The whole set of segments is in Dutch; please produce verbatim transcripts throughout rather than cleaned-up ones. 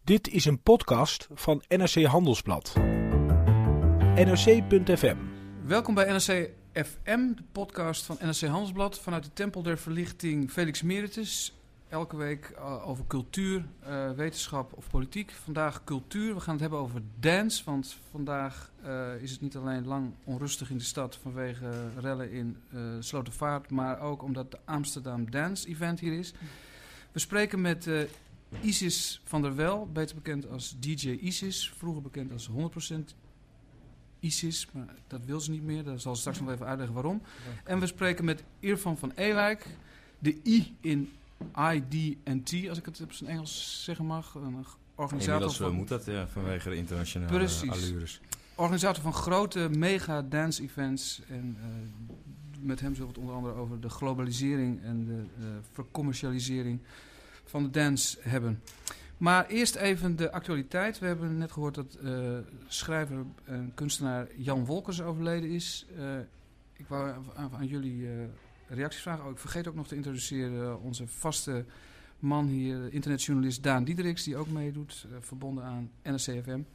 Dit is een podcast van N R C Handelsblad. N R C punt F M. Welkom bij N R C F M, de podcast van N R C Handelsblad. Vanuit de Tempel der Verlichting Felix Meritus. Elke week uh, over cultuur, uh, wetenschap of politiek. Vandaag cultuur. We gaan het hebben over dance. Want vandaag uh, is het niet alleen lang onrustig in de stad vanwege uh, rellen in uh, Slotervaart. Maar ook omdat de Amsterdam Dance Event hier is. We spreken met uh, Isis van der Wel, beter bekend als D J Isis. Vroeger bekend als honderd procent Isis, maar dat wil ze niet meer. Daar zal ze straks nog even uitleggen waarom. En we spreken met Irfan van Ewijk. De I in I D en T, als ik het op zijn Engels zeggen mag. Een organisator Inmiddels van, moet dat, ja, vanwege de internationale Precies. allures. Organisator van grote mega dance events. En uh, met hem zullen we het onder andere over de globalisering en de uh, vercommercialisering van de dance hebben. Maar eerst even de actualiteit. We hebben net gehoord dat uh, schrijver en kunstenaar Jan Wolkers overleden is. Uh, ik wou aan, aan jullie uh, reacties vragen. Oh, ik vergeet ook nog te introduceren uh, onze vaste man hier, internetjournalist Daan Diederiks, die ook meedoet, uh, verbonden aan N R C F M.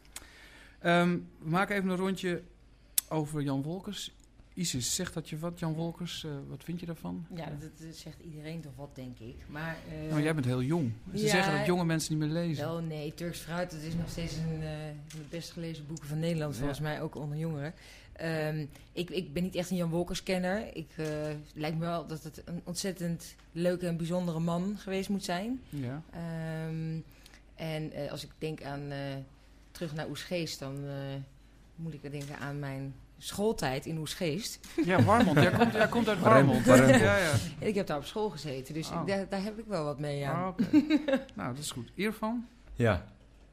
Um, we maken even een rondje over Jan Wolkers. Isis, zegt dat je wat, Jan Wolkers? Uh, wat vind je daarvan? Ja, dat, dat zegt iedereen toch wat, denk ik. Maar, uh, nou, jij bent heel jong. Ze ja, zeggen dat jonge mensen niet meer lezen. Wel, nee, Turks Fruit, dat is nog steeds een uh, van de best gelezen boeken van Nederland, volgens ja. mij ook onder jongeren. Um, ik, ik ben niet echt een Jan Wolkers-kenner. Ik uh, lijkt me wel dat het een ontzettend leuke en bijzondere man geweest moet zijn. Ja. Um, en uh, als ik denk aan uh, terug naar Oesgeest, dan uh, moet ik denken aan mijn schooltijd in Oesgeest. Ja, Warmond. Jij komt, jij komt uit Warmond. Warmond. Ja, ja. En ik heb daar op school gezeten, dus oh. ik, daar, daar heb ik wel wat mee. Ja. Oh, okay. Nou, dat is goed. Irfan? Ja,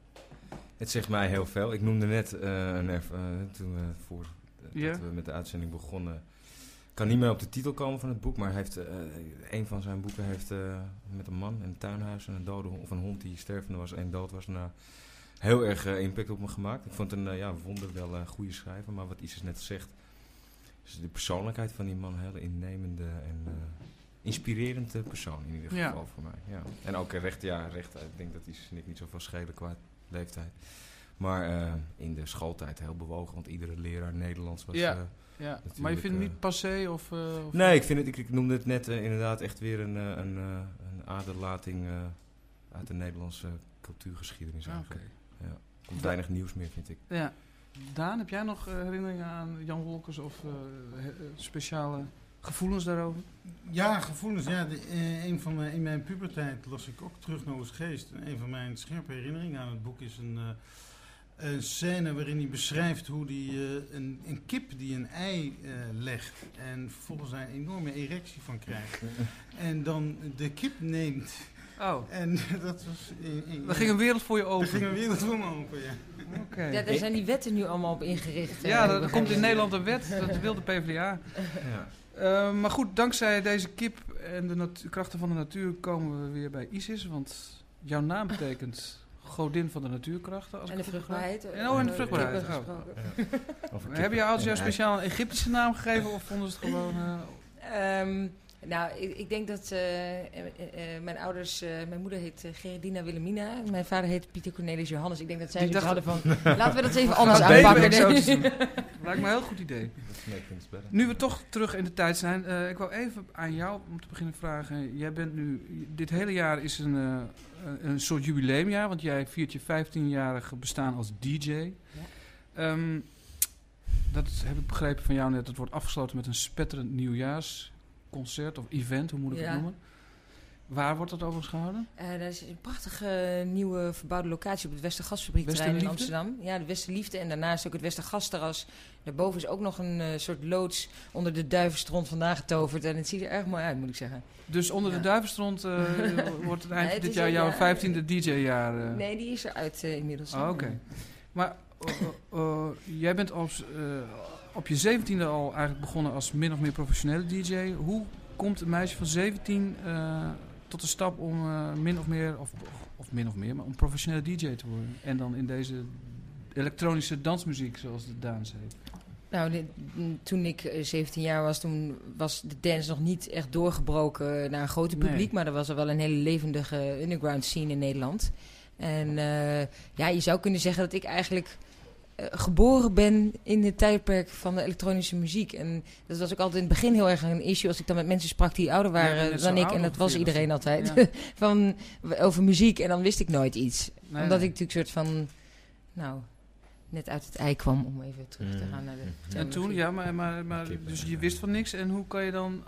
het zegt mij heel veel. Ik noemde net uh, een erf, uh, toen we voor uh, ja. dat we met de uitzending begonnen. Ik kan niet meer op de titel komen van het boek, maar hij heeft, uh, een van zijn boeken heeft uh, met een man in een tuinhuis en een dode hond, of een hond die stervende was, één dood was. Nou, heel erg uh, impact op me gemaakt. Ik vond het een uh, ja, wonder wel een uh, goede schrijver, maar wat Isis net zegt, is de persoonlijkheid van die man een hele innemende en uh, inspirerende persoon in ieder geval ja. voor mij. Ja. En ook uh, recht, ja, recht, ik denk dat Isis en ik niet zoveel schelen qua leeftijd. Maar uh, in de schooltijd heel bewogen, want iedere leraar Nederlands was... Ja, uh, ja. Maar je vindt het niet passé of... Uh, of nee, ik, vind het, ik, ik noemde het net uh, inderdaad echt weer een, uh, een, uh, een aderlating uh, uit de Nederlandse cultuurgeschiedenis eigenlijk. Okay. Ja. Er komt weinig nieuws meer, vind ik. Ja. Daan, heb jij nog uh, herinneringen aan Jan Wolkers of uh, he, uh, speciale gevoelens daarover? Ja, gevoelens. Ja, de, uh, een van mijn, in mijn puberteit las ik ook terug naar Oesgeest. En een van mijn scherpe herinneringen aan het boek is een, uh, een scène waarin hij beschrijft hoe die, uh, een, een kip die een ei uh, legt en vervolgens daar een enorme erectie van krijgt. En dan de kip neemt. Oh. En dat was... Uh, uh, er ging een wereld voor je open. Er ging een wereld voor me open, ja. Okay. Ja, daar zijn die wetten nu allemaal op ingericht. Ja, er, er komt in Nederland een wet, dat wil de PvdA. Ja. Uh, maar goed, dankzij deze kip en de natu- krachten van de natuur komen we weer bij Isis. Want jouw naam betekent godin van de natuurkrachten. Als en de vruchtbaarheid. En, oh, en de vruchtbaarheid. Oh. Ja. Heb je ouders jou speciaal een Egyptische naam gegeven of vonden ze het gewoon... Uh... Um, Nou, ik, ik denk dat uh, uh, uh, mijn ouders... Uh, mijn moeder heet uh, Gerardina Wilhelmina. Mijn vader heet Pieter Cornelis Johannes. Ik denk dat zij zoiets hadden van... laten we dat even anders aanpakken. Lijkt me een heel goed idee. Nu we toch terug in de tijd zijn... Uh, ik wou even aan jou om te beginnen vragen. Jij bent nu... Dit hele jaar is een, uh, een soort jubileumjaar. Want jij viert je vijftienjarige bestaan als D J. Ja. Um, dat heb ik begrepen van jou net. Dat wordt afgesloten met een spetterend nieuwjaars... concert of event, hoe moet ik ja. het noemen? Waar wordt dat overigens gehouden? Uh, dat is een prachtige nieuwe verbouwde locatie op het Westergasfabriekterrein in Amsterdam. Ja, de Westerliefde en daarnaast ook het Westergasterras. Daarboven is ook nog een uh, soort loods onder de Duivenstront vandaan getoverd. En het ziet er erg mooi uit, moet ik zeggen. Dus onder ja. de Duivenstront uh, wordt het eind nee, het dit jaar jouw ja, vijftiende D J-jaar? Uh. Nee, die is eruit uh, inmiddels. Oh, oké. Okay. Maar uh, uh, uh, jij bent als... Uh, op je zeventiende al eigenlijk begonnen als min of meer professionele D J. Hoe komt een meisje van zeventien uh, tot de stap om uh, min of meer, of, of min of meer, maar om professionele D J te worden? En dan in deze elektronische dansmuziek, zoals de Daans heet. Nou, de, toen ik uh, zeventien jaar was, toen was de dance nog niet echt doorgebroken naar een groot publiek. Nee. Maar er was er wel een hele levendige underground scene in Nederland. En uh, ja, je zou kunnen zeggen dat ik eigenlijk uh, geboren ben in het tijdperk van de elektronische muziek. En dat was ook altijd in het begin heel erg een issue als ik dan met mensen sprak die ouder waren ja, dan ik. En dat was iedereen altijd. Ja. van, over muziek en dan wist ik nooit iets. Nee, Omdat nee. ik natuurlijk soort van, nou, net uit het ei kwam om even terug te gaan naar de... En toen, ja, maar, maar, maar dus je wist van niks. En hoe kan je dan...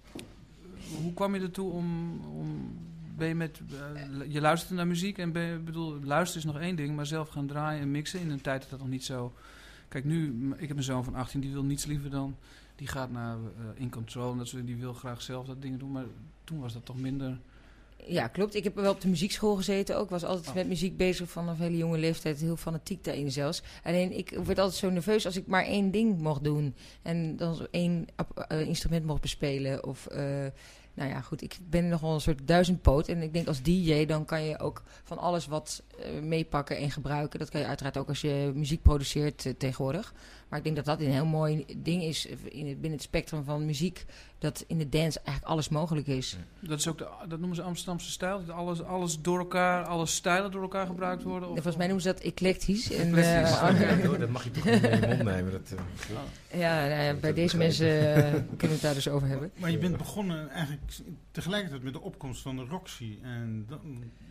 Hoe kwam je ertoe om... om ben je met... Uh, je luisterde naar muziek en ben je, bedoel, luisteren is nog één ding, maar zelf gaan draaien en mixen in een tijd dat dat nog niet zo... Kijk, nu, ik heb een zoon van achttien, die wil niets liever dan... Die gaat naar uh, In Control en dat soort, die wil graag zelf dat dingen doen, maar toen was dat toch minder... Ja, klopt. Ik heb wel op de muziekschool gezeten ook. Was altijd oh. met muziek bezig vanaf een hele jonge leeftijd. Heel fanatiek daarin zelfs. Alleen ik werd altijd zo nerveus als ik maar één ding mocht doen. En dan één uh, instrument mocht bespelen. Of, uh, nou ja, goed. Ik ben nogal een soort duizendpoot. En ik denk als D J dan kan je ook van alles wat uh, meepakken en gebruiken. Dat kan je uiteraard ook als je muziek produceert uh, tegenwoordig. Maar ik denk dat dat een heel mooi ding is in het, binnen het spectrum van muziek. Dat in de dance eigenlijk alles mogelijk is. Dat is ook de, dat noemen ze Amsterdamse stijl. Dat alles, alles door elkaar, alle stijlen door elkaar gebruikt worden. Of volgens mij noemen ze dat eclectisch. En, uh, uh, dat mag je toch niet in je mond nemen. Dat, uh, oh. Ja, nou ja, bij deze mensen uh, kunnen we het daar dus over hebben. Maar je bent begonnen eigenlijk tegelijkertijd met de opkomst van de Roxy. En dan...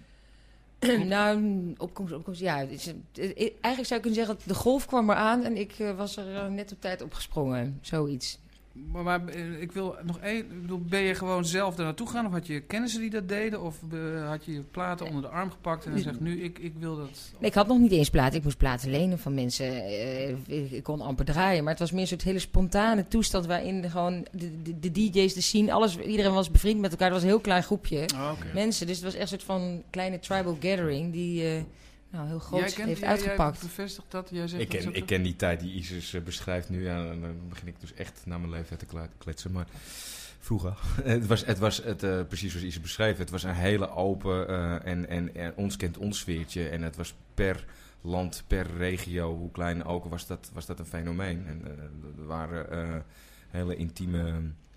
Nou, opkomst, opkomst, ja. Het is, het, eigenlijk zou ik kunnen zeggen dat de golf kwam eraan en ik uh, was er uh, net op tijd opgesprongen. Zoiets. Maar, maar ik wil nog één... Ik bedoel, ben je gewoon zelf daar naartoe gegaan? Of had je kennissen die dat deden? Of uh, had je je platen onder de arm gepakt en zegt nu, ik, ik wil dat... Nee, ik had nog niet eens platen. Ik moest platen lenen van mensen. Uh, ik, ik kon amper draaien. Maar het was meer een soort hele spontane toestand waarin de, gewoon de, de, de D J's, de scene, alles, iedereen was bevriend met elkaar. Het was een heel klein groepje oh, okay. mensen. Dus het was echt een soort van kleine tribal gathering die... Uh, Nou, heel groot jij kent, heeft jij, uitgepakt. Jij bevestigt dat? Jij zegt ik, ken, dat ik ken die tijd die Isis uh, beschrijft nu. Ja, dan begin ik dus echt naar mijn leeftijd te kletsen. Maar vroeger. het was, het was het, uh, precies zoals Isis beschreef. Het was een hele open uh, en, en, en ons kent ons sfeertje. En het was per land, per regio, hoe klein ook, was dat, was dat een fenomeen. En uh, er waren uh, hele intieme...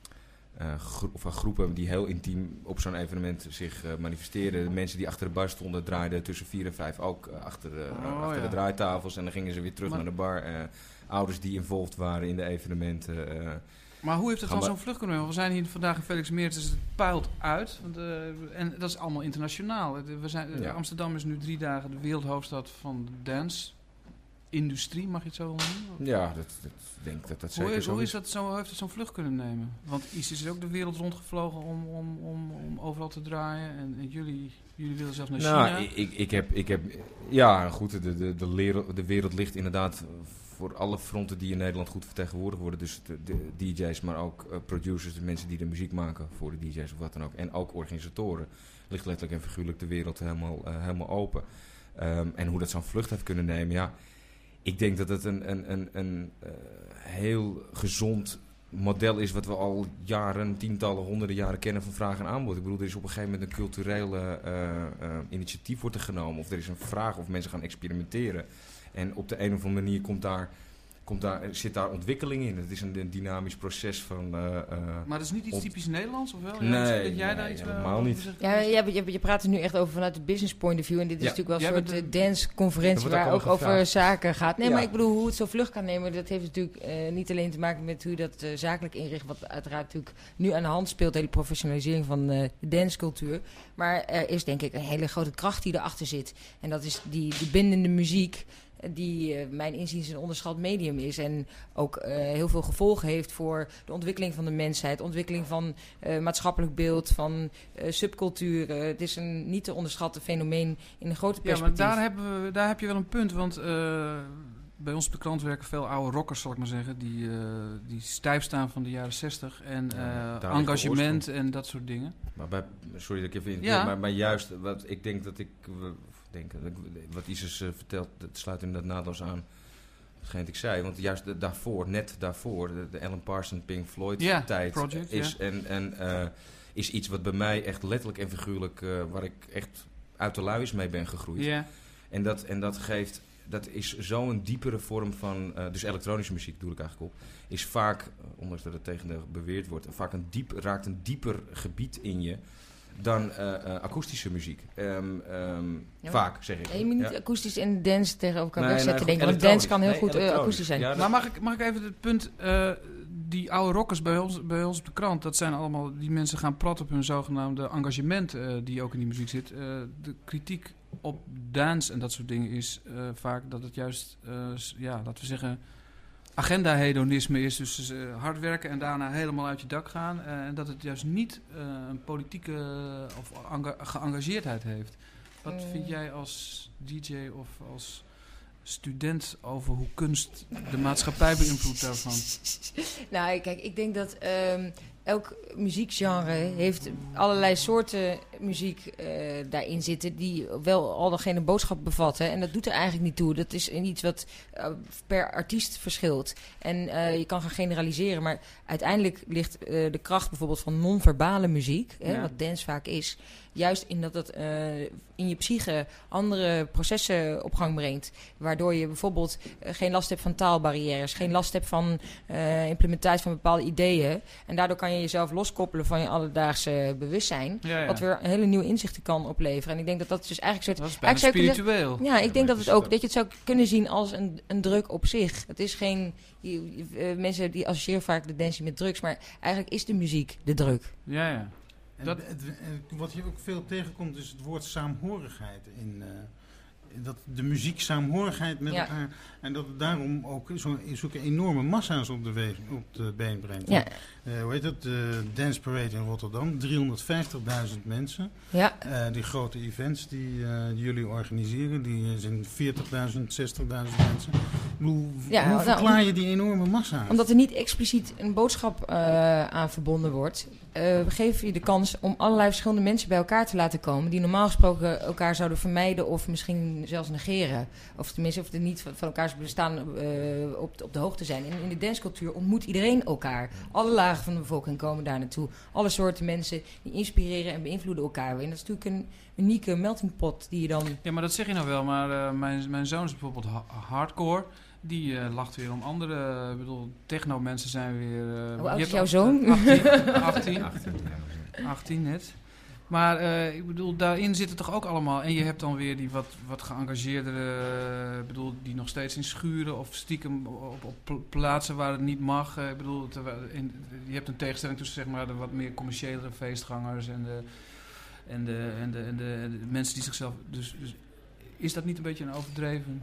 Uh, gro- of uh, groepen die heel intiem op zo'n evenement zich uh, manifesteerden. De mensen die achter de bar stonden draaiden tussen vier en vijf ook uh, achter, de, uh, oh, achter ja. de draaitafels. En dan gingen ze weer terug maar naar de bar. Uh, ouders die involved waren in de evenementen. Uh, maar hoe heeft het dan zo'n vlucht kunnen nemen? We zijn hier vandaag in Felix Meertens, dus het puilt uit. Want, uh, en dat is allemaal internationaal. We zijn, uh, ja. Amsterdam is nu drie dagen de wereldhoofdstad van de dance. Industrie, mag je het zo noemen? Ja, dat, dat denk dat dat zeker hoe is, zo hoe is. is dat zo, heeft het zo'n vlucht kunnen nemen? Want Isis is ook de wereld rondgevlogen om, om, om, om overal te draaien. En, en jullie, jullie willen zelfs naar nou, China. Ik, ik, ik, heb, ik heb... Ja, goed, de, de, de, wereld, de wereld ligt inderdaad voor alle fronten die in Nederland goed vertegenwoordigd worden. Dus de, de D J's, maar ook uh, producers, de mensen die de muziek maken voor de D J's of wat dan ook. En ook organisatoren. Ligt letterlijk en figuurlijk de wereld helemaal, uh, helemaal open. Um, en hoe dat zo'n vlucht heeft kunnen nemen, ja... Ik denk dat het een, een, een, een uh, heel gezond model is wat we al jaren, tientallen, honderden jaren kennen van vraag en aanbod. Ik bedoel, er is op een gegeven moment een culturele uh, uh, initiatief wordt er genomen. Of er is een vraag of mensen gaan experimenteren. En op de een of andere manier komt daar, komt daar, zit daar ontwikkeling in. Het is een, een dynamisch proces van... Uh, uh, maar dat is niet iets typisch Nederlands, of wel? Nee, ja, dat jij nee, daar iets helemaal niet. Ja, je, je, je praat er nu echt over vanuit de business point of view. En dit is ja. natuurlijk wel een soort de, dance-conferentie waar ook gevraagd. over zaken gaat. Nee, ja. maar ik bedoel, hoe het zo vlug kan nemen, dat heeft natuurlijk uh, niet alleen te maken met hoe je dat uh, zakelijk inricht, wat uiteraard natuurlijk nu aan de hand speelt, de hele professionalisering van uh, de dancecultuur. Maar er is denk ik een hele grote kracht die erachter zit. En dat is die, die bindende muziek, die uh, mijn inziens een onderschat medium is en ook uh, heel veel gevolgen heeft voor de ontwikkeling van de mensheid, ontwikkeling van uh, maatschappelijk beeld, van uh, subculturen. Het is een niet te onderschatten fenomeen in een grote perspectief. Ja, maar daar, hebben we, daar heb je wel een punt, want uh, bij ons op de krant werken veel oude rockers, zal ik maar zeggen, die, uh, die stijf staan van de jaren zestig en uh, ja, engagement en dat soort dingen. Maar bij, sorry dat ik even in, ja. maar, maar juist, wat ik denk dat ik... Denk, wat Isis uh, vertelt, dat sluit inderdaad naadloos aan hetgeen ik zei. Want juist de, daarvoor, net daarvoor, de, de Alan Parsons, Pink Floyd yeah, tijd project, is, yeah. en, en, uh, is iets wat bij mij echt letterlijk en figuurlijk, uh, waar ik echt uit de luiers mee ben gegroeid. Yeah. En, dat, en dat geeft, dat is zo'n diepere vorm van, uh, dus elektronische muziek doe ik eigenlijk op, is vaak, ondanks dat het tegen de beweerd wordt, vaak een diep, raakt een dieper gebied in je. dan uh, uh, akoestische muziek. Um, um, Ja, vaak, zeg ik. En je moet niet Ja. akoestisch en dance tegen elkaar Nee, wegzetten, nee, denk ik. goed, Want dance kan heel elektronisch. goed Nee, uh, akoestisch zijn. Ja, dat- Maar mag ik, mag ik even het punt, uh, die oude rockers bij ons, bij ons op de krant, dat zijn allemaal, die mensen gaan prat op hun zogenaamde engagement uh, die ook in die muziek zit. Uh, de kritiek op dance en dat soort dingen is uh, vaak dat het juist, uh, ja, laten we zeggen, agenda-hedonisme is. Dus uh, hard werken en daarna helemaal uit je dak gaan. Uh, en dat het juist niet uh, een politieke uh, of anga- geëngageerdheid heeft. Wat Mm. vind jij als D J of als student over hoe kunst de maatschappij beïnvloedt daarvan? Nou, kijk, ik denk dat um, elk muziekgenre heeft allerlei soorten muziek uh, daarin zitten die wel al degene boodschap bevatten. En dat doet er eigenlijk niet toe. Dat is iets wat uh, per artiest verschilt. En uh, je kan gaan generaliseren, maar uiteindelijk ligt uh, de kracht bijvoorbeeld van non-verbale muziek, Ja. hè, wat dance vaak is, juist in dat het uh, in je psyche andere processen op gang brengt. Waardoor je bijvoorbeeld uh, geen last hebt van taalbarrières, geen last hebt van uh, implementatie van bepaalde ideeën. En daardoor kan je jezelf loskoppelen van je alledaagse bewustzijn. Ja, ja. Wat weer een hele nieuwe inzichten kan opleveren. En ik denk dat dat dus eigenlijk Dat een is soort... bijna eigenlijk zou je spiritueel. kunnen- Ja, ik Ja, denk maar dat het het is ook ook- dat je het zou kunnen zien als een, een druk op zich. Het is geen... Je, je- uh, mensen die associëren vaak de dancing met drugs, maar eigenlijk is de muziek de druk. Ja, ja. En Dat- het- het- wat je ook veel tegenkomt is het woord saamhorigheid. In, uh, dat de muziek saamhorigheid met Ja. elkaar. En dat het daarom ook zo, zulke enorme massa's op de, weeg, op de been brengt. Ja, Uh, hoe heet het? De Dance Parade in Rotterdam. driehonderdvijftigduizend mensen. ja. Uh, die grote events die, uh, die jullie organiseren, die uh, zijn veertigduizend, zestigduizend mensen. Ik bedoel, Ja, hoe nou, verklaar je die enorme massa's? Omdat er niet expliciet een boodschap uh, aan verbonden wordt, uh, geef je de kans om allerlei verschillende mensen bij elkaar te laten komen die normaal gesproken elkaar zouden vermijden of misschien zelfs negeren. Of tenminste, of er niet van, van elkaars bestaan uh, op, op de hoogte zijn. En in de dancecultuur ontmoet iedereen elkaar. Alle lagen van de bevolking komen daar naartoe. Alle soorten mensen die inspireren en beïnvloeden elkaar weer. En dat is natuurlijk een unieke melting pot die je dan... Ja, maar dat zeg je nou wel. Maar uh, mijn, mijn zoon is bijvoorbeeld ha- hardcore. Die uh, lacht weer om andere... Ik bedoel, techno-mensen zijn weer... Uh, Hoe oud je is hebt jouw al- zoon? achttien, achttien, achttien, ja. achttien net. Maar uh, ik bedoel, daarin zitten toch ook allemaal... En je hebt dan weer die wat, wat geëngageerdere... Uh, ik bedoel, die nog steeds in schuren of stiekem op, op pl- plaatsen waar het niet mag. Uh, ik bedoel, terwijl in, je hebt een tegenstelling tussen zeg maar de wat meer commerciële feestgangers en de... En de, en, de, en, de, en de mensen die zichzelf... Dus, dus is dat niet een beetje een overdreven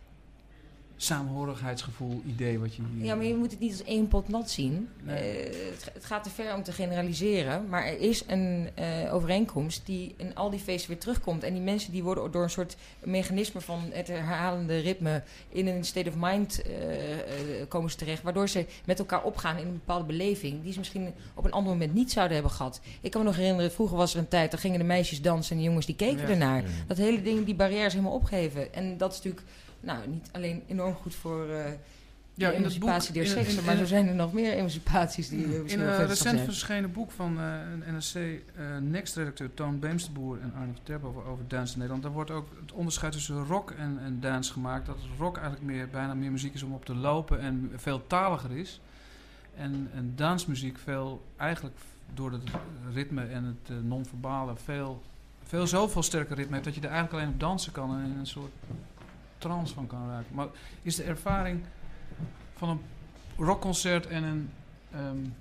saamhorigheidsgevoel idee wat je hier... Ja, maar je moet het niet als één pot nat zien. Nee. Uh, het, het gaat te ver om te generaliseren. Maar er is een uh, overeenkomst die in al die feesten weer terugkomt. En die mensen die worden door een soort mechanisme van het herhalende ritme in een state of mind uh, uh, komen ze terecht. Waardoor ze met elkaar opgaan in een bepaalde beleving die ze misschien op een ander moment niet zouden hebben gehad. Ik kan me nog herinneren, vroeger was er een tijd, dan gingen de meisjes dansen en de jongens die keken Ja. ernaar. Mm. Dat hele ding, die barrières helemaal opgeven. En dat is natuurlijk nou, niet alleen enorm goed voor... Uh, Ja, de in het boek... emancipatie der in- seksen, in- maar in- zo zijn er nog meer emancipaties die uh, In misschien een wel verder recent zijn. verschenen boek van uh, een N R C uh, Next-redacteur Toon Beemsterboer en Arne Verterp over, over dance in Nederland. Daar wordt ook het onderscheid tussen rock en, en dance gemaakt. Dat rock eigenlijk meer, bijna meer muziek is om op te lopen en veel taliger is. En, en dancemuziek veel, eigenlijk door het ritme en het uh, non-verbale, veel, veel zoveel sterker ritme heeft dat je er eigenlijk alleen op dansen kan en in een soort trance van kan raken. Maar is de ervaring van een rockconcert en een um,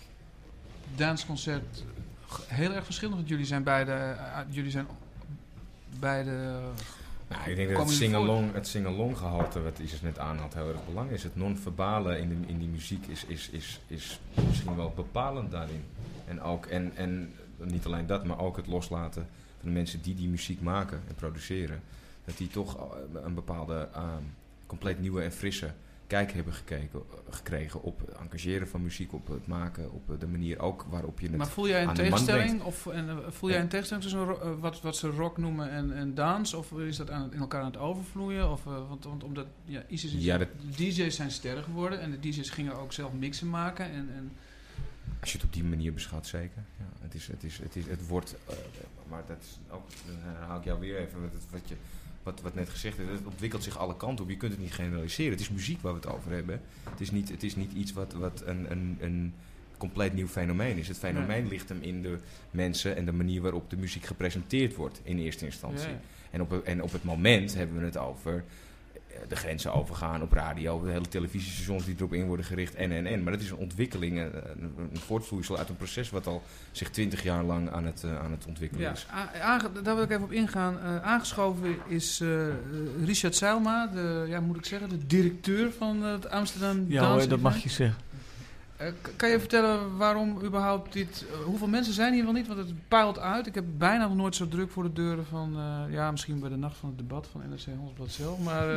danceconcert g- heel erg verschillend? Want jullie zijn beide, uh, jullie zijn beide... Nou, ik denk dat Komen het jullie sing-along, het sing-along gehalte, wat Isis net aanhad, heel erg belangrijk is. Het non-verbale in, de, in die muziek is, is, is, is misschien wel bepalend daarin. En, ook, en, en niet alleen dat, maar ook het loslaten van de mensen die die muziek maken en produceren. Dat die toch een bepaalde uh, compleet nieuwe en frisse kijk hebben gekeken, gekregen op het engageren van muziek, op het maken, op de manier ook waarop je het... Maar voel jij een aan de man tegenstelling? Of en, uh, voel jij Ja. een tegenstelling tussen ro- uh, wat, wat ze rock noemen en, en dance? Of is dat aan het, in elkaar aan het overvloeien? Of, uh, want, want omdat ja, ISIS is, Ja, dat- de D J's zijn sterren geworden en de D J's gingen ook zelf mixen maken. En, en Als je het op die manier beschouwt, zeker. Ja, het, is, het, is, het, is, het wordt... Uh, maar dat is ook... Dan herhaal ik jou weer even wat, wat, je, wat, wat net gezegd is. Het ontwikkelt zich alle kanten op. Je kunt het niet generaliseren. Het is muziek waar we het over hebben. Het is niet, het is niet iets wat, wat een, een, een compleet nieuw fenomeen is. Het fenomeen ja. ligt hem in de mensen en de manier waarop de muziek gepresenteerd wordt in eerste instantie. Ja. En, op, en op het moment hebben we het over de grenzen overgaan op radio, de hele televisiestations die erop in worden gericht en en en. Maar dat is een ontwikkeling, een, een voortvloeisel uit een proces wat al zich twintig jaar lang aan het, uh, aan het ontwikkelen ja, is. Aange, daar wil ik even op ingaan. Uh, aangeschoven is uh, Richard Zijlma, de, ja, moet ik zeggen, de directeur van uh, het Amsterdam Ja Dance hoor, dat mag je zeggen. Uh, kan je vertellen waarom überhaupt dit... Uh, hoeveel mensen zijn hier wel niet? Want het puilt uit. Ik heb bijna nog nooit zo druk voor de deuren van... Uh, ja, misschien bij de nacht van het debat van N R C Handelsblad zelf. Maar...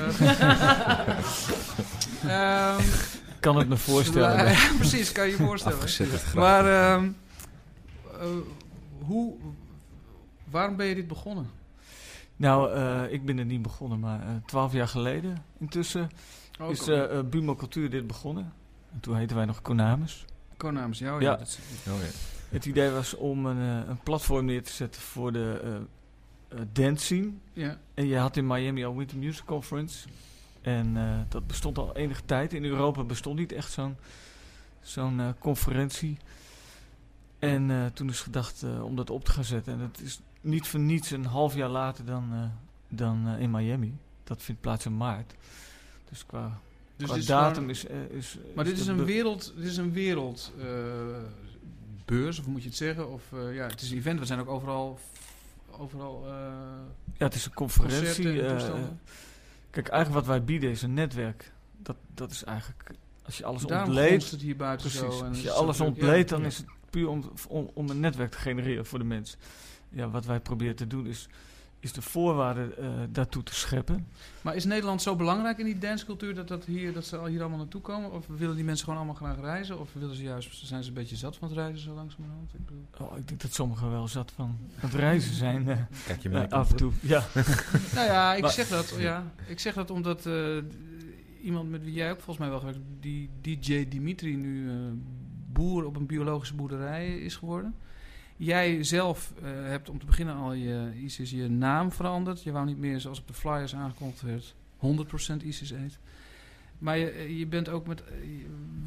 Uh, um, kan het me voorstellen. Uh, ja, precies, kan je je voorstellen. Afgezet, maar uh, uh, hoe... Waarom ben je dit begonnen? Nou, uh, ik ben er niet begonnen, maar twaalf uh, jaar geleden intussen oh, is uh, uh, Buma Cultuur dit begonnen. En toen heten wij nog Konamus. Konamus, ja. ja. ja. Dat is... oh, ja. Het idee was om een, uh, een platform neer te zetten voor de uh, uh, dance scene. Ja. En je had in Miami al Winter Music Conference. En uh, dat bestond al enige tijd. In Europa bestond niet echt zo'n, zo'n uh, conferentie. En uh, toen is gedacht uh, om dat op te gaan zetten. En dat is niet voor niets een half jaar later dan, uh, dan uh, in Miami. Dat vindt plaats in maart. Dus qua... Dus Qua dit datum gewoon, is, uh, is... Maar is dit is be- een wereld... Dit is een wereld... Uh, beurs, of hoe moet je het zeggen? Of, uh, ja, het is een event. We zijn ook overal... overal uh, ja, het is een conferentie. Uh, kijk, eigenlijk wat wij bieden is een netwerk. Dat, dat is eigenlijk... Als je alles Daarom ontleedt... het hier buiten precies, zo. En als je alles ontleedt, ja, dan ja. is het puur om, om, om een netwerk te genereren voor de mensen. Ja, wat wij proberen te doen is... is de voorwaarden uh, daartoe te scheppen. Maar is Nederland zo belangrijk in die dancecultuur dat, dat, hier, dat ze al hier allemaal naartoe komen? Of willen die mensen gewoon allemaal graag reizen? Of willen ze juist, zijn ze een beetje zat van het reizen zo langzamerhand? Ik bedoel... Oh, ik denk dat sommigen wel zat van het reizen zijn. Uh, Kijk je uh, mee af en toe, ja. nou ja, ik maar, zeg dat, ja, ik zeg dat omdat uh, iemand met wie jij ook volgens mij wel gewerkt hebt, die D J Dimitri nu uh, boer op een biologische boerderij is geworden. Jij zelf uh, hebt om te beginnen al je ISIS je naam veranderd. Je wou niet meer, zoals op de flyers aangekondigd werd, honderd procent ISIS eet. Maar je, je bent ook met... Uh,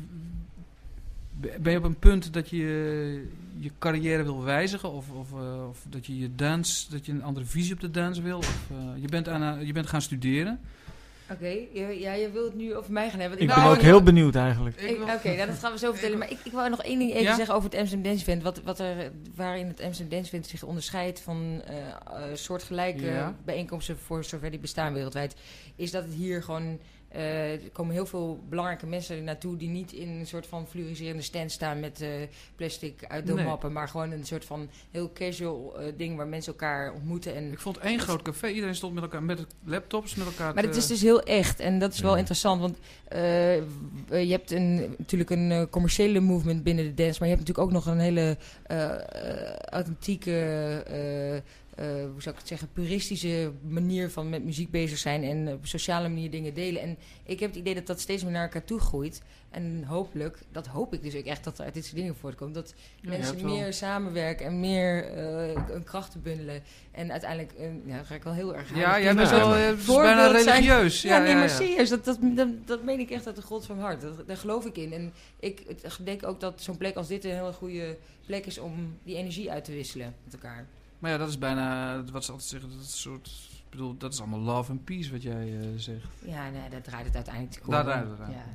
ben je op een punt dat je je carrière wil wijzigen? Of, of, uh, of dat je je dance, dat je een andere visie op de dance wil? Of uh, je, bent aan, uh, je bent gaan studeren. Oké, okay, ja, je wilt het nu over mij gaan hebben. Ik ik ben nou, ook heel benieuwd eigenlijk. Oké, okay, nou, dat gaan we zo vertellen. Maar ik, ik wou nog één ding even ja? zeggen over het Amsterdam Dance Event. Wat, wat er, waarin het Amsterdam Dance Event zich onderscheidt van uh, uh, soortgelijke ja. bijeenkomsten voor zover die bestaan wereldwijd. Is dat het hier gewoon... Uh, er komen heel veel belangrijke mensen naartoe die niet in een soort van fluoriserende stand staan met uh, plastic uitdoormappen, nee. maar gewoon een soort van heel casual uh, ding waar mensen elkaar ontmoeten. En ik vond één groot café, iedereen stond met elkaar met laptops met elkaar. Maar het is dus heel echt en dat is wel ja. interessant, want uh, je hebt een, natuurlijk een uh, commerciële movement binnen de dance, maar je hebt natuurlijk ook nog een hele uh, uh, authentieke... Uh, Uh, hoe zou ik het zeggen, puristische manier van met muziek bezig zijn en op sociale manier dingen delen. En ik heb het idee dat dat steeds meer naar elkaar toe groeit. En hopelijk, dat hoop ik dus ook echt, dat er uit dit soort dingen voortkomt. Dat ja, mensen meer wel. samenwerken en meer uh, een krachten bundelen. En uiteindelijk, uh, ja, ga ik wel heel erg... Ja, jij bent wel uh, bijna religieus. Zijn. Ja, ja, nee, maar ja, ja. serieus, dat, dat, dat, dat meen ik echt uit de grond van mijn hart. Dat, daar geloof ik in. En ik denk ook dat zo'n plek als dit een hele goede plek is om die energie uit te wisselen met elkaar. Maar ja, dat is bijna wat ze altijd zeggen. Dat is een soort, ik bedoel, dat is allemaal love and peace wat jij uh, zegt. Ja, nee, dat draait het uiteindelijk. Daar draait het aan. Ja.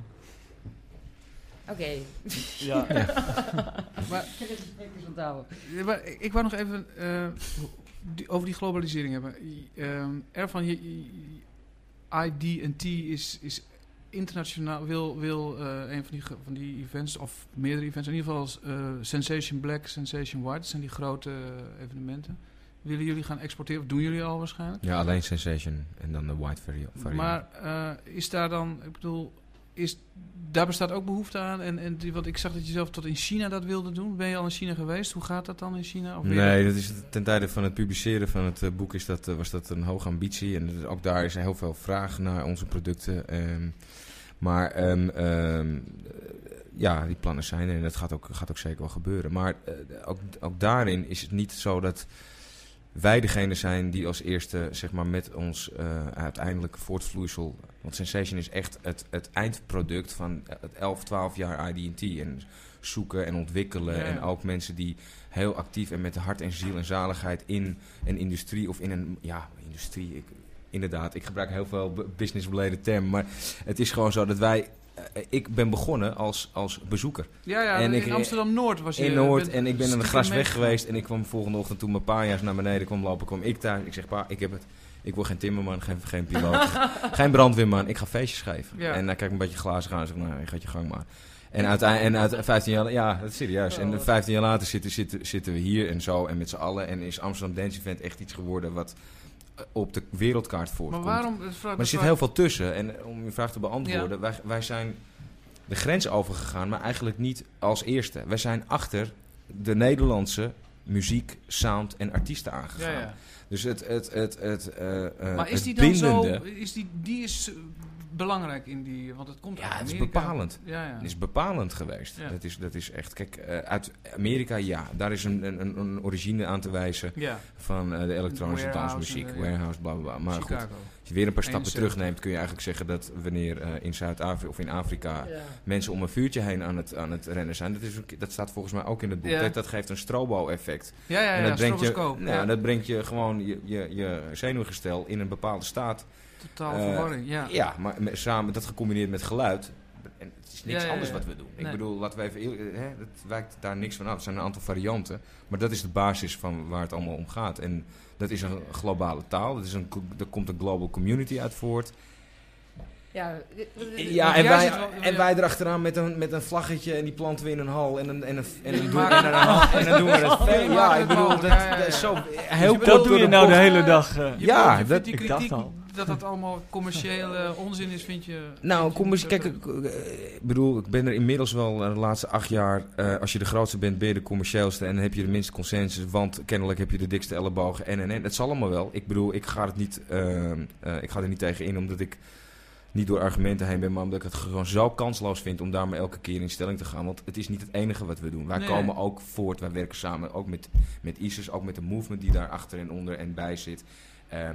Oké. Okay. Ja. maar, ja, maar ik wou nog even uh, die, over die globalisering hebben. Uh, ervan je, I D en T is, is internationaal. Wil, wil uh, een van die, van die events of meerdere events, in ieder geval uh, Sensation Black, Sensation White, dat zijn die grote uh, evenementen. Willen jullie gaan exporteren? Of doen jullie al waarschijnlijk? Ja, alleen Sensation en dan de White variant. Maar uh, is daar dan, ik bedoel, is, daar bestaat ook behoefte aan? En, en die, want ik zag dat je zelf tot in China dat wilde doen. Ben je al in China geweest? Hoe gaat dat dan in China? Of nee, dat is ten tijde van het publiceren van het uh, boek is dat, uh, was dat een hoge ambitie. En dus ook daar is er heel veel vraag naar onze producten. Um, maar um, um, ja, die plannen zijn er en dat gaat ook, gaat ook zeker wel gebeuren. Maar uh, ook, ook daarin is het niet zo dat wij degene zijn die als eerste zeg maar, met ons uh, uiteindelijk voortvloeisel, Want Sensation is echt het, het eindproduct van het elf, twaalf jaar I D en T. En zoeken en ontwikkelen. Ja, ja. En ook mensen die heel actief en met hart en ziel en zaligheid in een industrie of in een, ja, industrie, ik, inderdaad, ik gebruik heel veel business-related termen, maar het is gewoon zo dat wij, uh, ik ben begonnen als, als bezoeker. Ja, ja, En in ik- Amsterdam-Noord was je... In Noord bent en ik ben aan de stiekem Grasweg meegegaan. geweest en ik kwam de volgende ochtend toen mijn paja's naar beneden kwam lopen, kwam ik thuis. Ik zeg, pa, ik heb het. Ik word geen timmerman, geen, geen piloot, geen brandweerman. Ik ga feestjes geven. Ja. En hij kijkt een beetje glazig aan en zegt, nou, je gaat je gang maar. En uiteindelijk, en uit vijftien jaar, ja, dat is serieus. En vijftien jaar later zitten, zitten, zitten we hier en zo en met z'n allen. En is Amsterdam Dance Event echt iets geworden wat eh, op de wereldkaart Maar voortkomt. waarom... Maar er zit heel veel tussen. En om je vraag te beantwoorden, wij, wij zijn de grens overgegaan, maar eigenlijk niet als eerste. Wij zijn achter de Nederlandse muziek, sound en artiesten aangegaan. Ja, ja. Dus het, het, het, het, eh, eh, Maar is het die dan bindende, zo... Is die, die is eh, belangrijk in die... Want het komt Ja, uit het is Amerika. bepalend. Ja, ja. is bepalend geweest. Ja. Dat, is, dat is echt... Kijk, eh, uit Amerika, ja, daar is een, een, een origine aan te wijzen Ja, van eh, de elektronische Warehouse dansmuziek, en, eh, warehouse, bla bla bla. Maar goed, Chicago. als je weer een paar stappen eenenzeventig. terugneemt, kun je eigenlijk zeggen dat wanneer eh, in Zuid-Afrika of in Afrika Ja. mensen om een vuurtje heen aan het, aan het rennen zijn, dat, is, ook- dat staat volgens mij ook in het boek. Ja. Dat, dat geeft een strobo-effect. Ja, ja, en ja, dat brengt, je, stroboscoop. nou, ja. dat brengt je gewoon je, je, je zenuwgestel in een bepaalde staat. Totaal eh, verwarring, ja. Ja, maar met, samen dat gecombineerd met geluid. En het is niks Ja, ja, anders ja. wat we doen. Ik Nee. bedoel, laten we even, eer- hè, het wijkt daar niks van af. Er zijn een aantal varianten. Maar dat is de basis van waar het allemaal om gaat. En dat is een globale taal. Dat is een, er komt een global community uit voort. Ja, Ja, en jij wij, zit wel- en ja. wij erachteraan met een, met een vlaggetje en die planten we in een hal. En, een, en, een, en, een, Ja, doen, maar- en, een, en dan doen we het veel. Ja, Ja, maar- ik bedoel, dat, ja, ja, ja. dat is zo heel Dat kort Dat doe door je de nou de bocht. hele dag. eh. Je Ja, bedoelt, je dat- vindt die ik dacht kritiek al. dat dat allemaal commerciële onzin is, vind je... Nou, vind je kom eens, dat- kijk, ik eh, ik bedoel, ik ben er inmiddels wel eh, de laatste acht jaar, eh, als je de grootste bent, ben je de commercieelste en dan heb je de minste consensus, want kennelijk heb je de dikste ellebogen en en en. Het zal allemaal wel. Ik bedoel, ik ga het niet, eh, eh, ik ga er niet tegen in, omdat ik niet door argumenten heen ben, maar omdat ik het gewoon zo kansloos vind om daarmee elke keer in stelling te gaan. Want het is niet het enige wat we doen. Wij Nee. komen ook voort, wij werken samen, ook met, met ISIS, ook met de movement die daar achter en onder en bij zit. Ehm,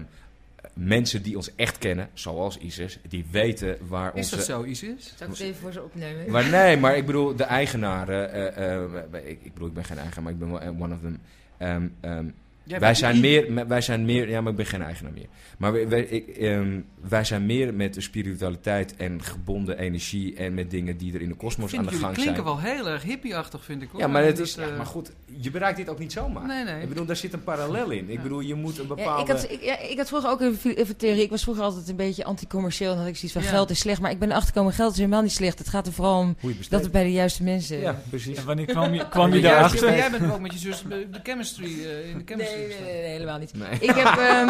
mensen die ons echt kennen, zoals ISIS, die weten waar Is onze... dat zo, Isis? Zal ik het even voor ze opnemen? Maar nee, maar ik bedoel, de eigenaren, eh, eh, ik, ik bedoel, ik ben geen eigenaar, maar ik ben wel eh, one of them. Ehm, ehm, Jij wij bent zijn I- meer, wij zijn meer, ja, maar ik ben geen eigenaar meer. Maar wij, wij, ik, ehm, wij zijn meer met de spiritualiteit en gebonden energie en met dingen die er in de Ik kosmos vind aan de jullie gang klinken zijn. wel heel erg hippie-achtig, vind ik. Hoor. Ja, maar, het Dat, is, eh, ja, maar goed, je bereikt dit ook niet zomaar. Nee, nee. Ik bedoel, daar zit een parallel in. Ik Ja. bedoel, je moet een Ja, bepaalde... ik, had, ik, ja, ik had vroeger ook een, fi- even theorie. Ik was vroeger altijd een beetje anti-commercieel. En had ik zoiets van Ja. geld is slecht. Maar ik ben erachter gekomen, geld is helemaal niet slecht. Het gaat er vooral om Hoe je dat besteedt. het bij de juiste mensen... Ja, precies. En wanneer kwam je, kwam Maar je jij- daarachter? maar Jij bent ook met je zus de, de chemistry, eh, in de Nee, chemistry. nee, nee, nee, nee, helemaal niet. Nee. Ik heb... ehm,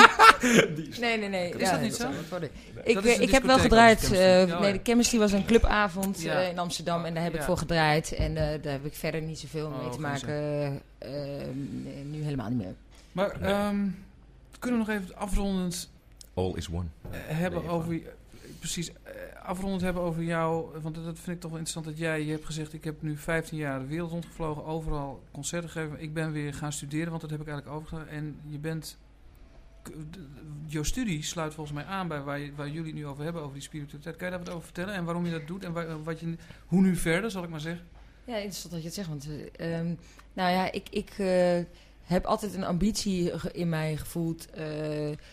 nee, nee, nee. Is ja, dat niet zo? zal het worden. Dat Ik, is eh, een ik heb wel discotheek, gedraaid. dat is chemistry. eh, Oh, nee, ja. de chemistry was een clubavond Ja. eh, in Amsterdam. En daar heb ik Ja. voor gedraaid. En eh, daar heb ik verder niet zoveel mee Oh, te geen maken. eh, eh, nee, nu helemaal niet meer. Maar ehm, kunnen we nog even afrondend All is one. eh, hebben Nee, over... Precies, eh, afrondend hebben over jou. Want dat vind ik toch wel interessant dat jij... Je hebt gezegd, ik heb nu vijftien jaar de wereld rondgevlogen. Overal concerten gegeven. Ik ben weer gaan studeren, want dat heb ik eigenlijk overgedaan. En je bent... k- d- Jouw studie sluit volgens mij aan bij waar, je- waar jullie het nu over hebben, over die spiritualiteit. Kan je daar wat over vertellen? En waarom je dat doet? En waar- wat je, hoe nu verder, zal ik maar zeggen? Ja, interessant dat je het zegt. Want, eh, ehm, nou ja, ik, ik eh, heb altijd een ambitie ge- in mij gevoeld eh, eh,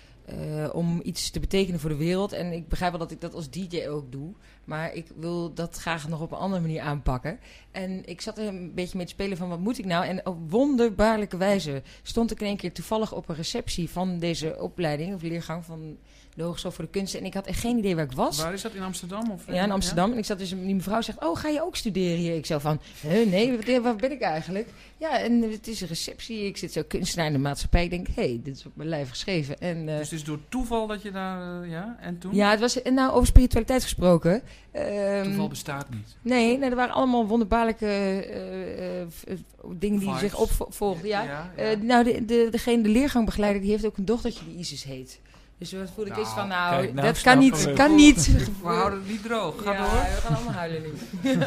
om iets te betekenen voor de wereld. En ik begrijp wel dat ik dat als D J ook doe. Maar ik wil dat graag nog op een andere manier aanpakken. En ik zat er een beetje mee te spelen van wat moet ik nou? En op wonderbaarlijke wijze stond ik in één keer toevallig op een receptie van deze opleiding of leergang van de Hogeschool voor de Kunsten. En ik had echt geen idee waar ik was. Waar is dat? In Amsterdam? Of, Ja, in Amsterdam. En ik zat dus, die mevrouw zegt, oh, ga je ook studeren hier? Ik zo van, huh, nee, wat- waar ben ik eigenlijk? Ja, en het is een receptie. Ik zit zo kunstenaar in de maatschappij. Ik denk, hé, hey, dit is op mijn lijf geschreven. En, eh, Dus het is door toeval dat je daar... eh, ja, en toen? ja, het was, en nou, over spiritualiteit gesproken. ehm, Toeval bestaat niet. nee, nee, er waren allemaal wonderbaarlijke eh, eh, v- eh, dingen die Vibes. zich opvolgden. Ja. ja, Eh, nou, de, de, degene, de leergangbegeleider, die heeft ook een dochtertje die Isis heet. Dus toen voelde ik Nou, eens van, nou, kijk, nou dat snappen kan niet, we. kan niet. We houden het niet droog. Ga ja, door. we gaan allemaal huilen nu.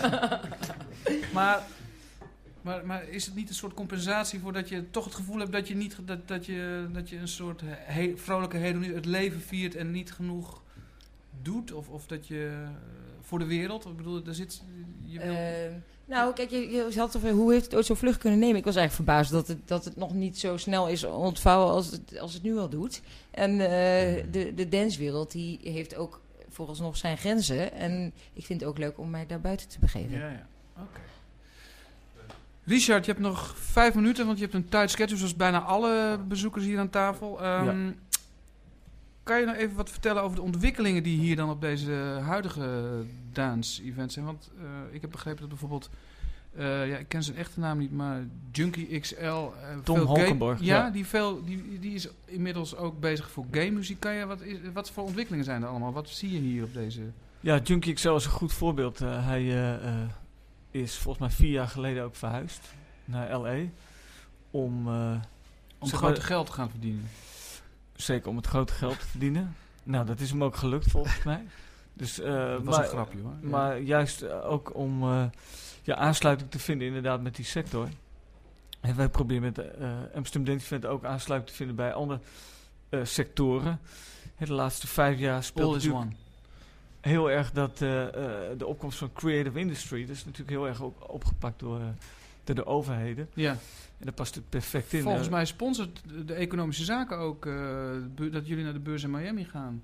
Maar, maar, maar is het niet een soort compensatie voor dat je toch het gevoel hebt dat je, niet, dat, dat je, dat je een soort he, vrolijke hedonie het leven viert en niet genoeg doet? Of, of dat je uh, voor de wereld? Ik bedoel, daar zit... Je wil... Uh, nou, kijk, je, je had over hoe heeft het ooit zo vlug kunnen nemen? Ik was eigenlijk verbaasd dat het, dat het nog niet zo snel is ontvouwen als het, als het nu al doet. En uh, de, de dancewereld, die heeft ook vooralsnog zijn grenzen. En ik vind het ook leuk om mij daar buiten te begeven. Ja, ja. Oké. Okay. Richard, je hebt nog vijf minuten, want je hebt een tight schedule, zoals bijna alle bezoekers hier aan tafel. Um, ja. Kan je nou even wat vertellen over de ontwikkelingen die hier dan op deze huidige dance-events zijn? Want uh, ik heb begrepen dat bijvoorbeeld, uh, ja, ik ken zijn echte naam niet, maar Junkie X L. Uh, Tom Holkenborg. Ja, ja. Die, veel, die, die is inmiddels ook bezig voor game muziek. Kan je, wat, is, wat voor ontwikkelingen zijn er allemaal? Wat zie je hier op deze... Ja, Junkie X L is een goed voorbeeld. Uh, hij uh, uh, is volgens mij vier jaar geleden ook verhuisd naar L A. Om, uh, om grote geld te gaan verdienen. Zeker om het grote geld te verdienen. Nou, dat is hem ook gelukt volgens mij. Dus, uh, dat was maar, een grapje hoor. Ja. Maar juist uh, ook om uh, ja, aansluiting te vinden inderdaad met die sector. En wij proberen met uh, Amsterdam Dance Event ook aansluiting te vinden bij andere uh, sectoren. He, de laatste vijf jaar speelt natuurlijk one. heel erg dat uh, uh, de opkomst van creative industry. Dat is natuurlijk heel erg ook opgepakt door, uh, door de overheden. Ja. En daar past het perfect in. Volgens mij sponsort de economische zaken ook uh, bu- dat jullie naar de beurs in Miami gaan.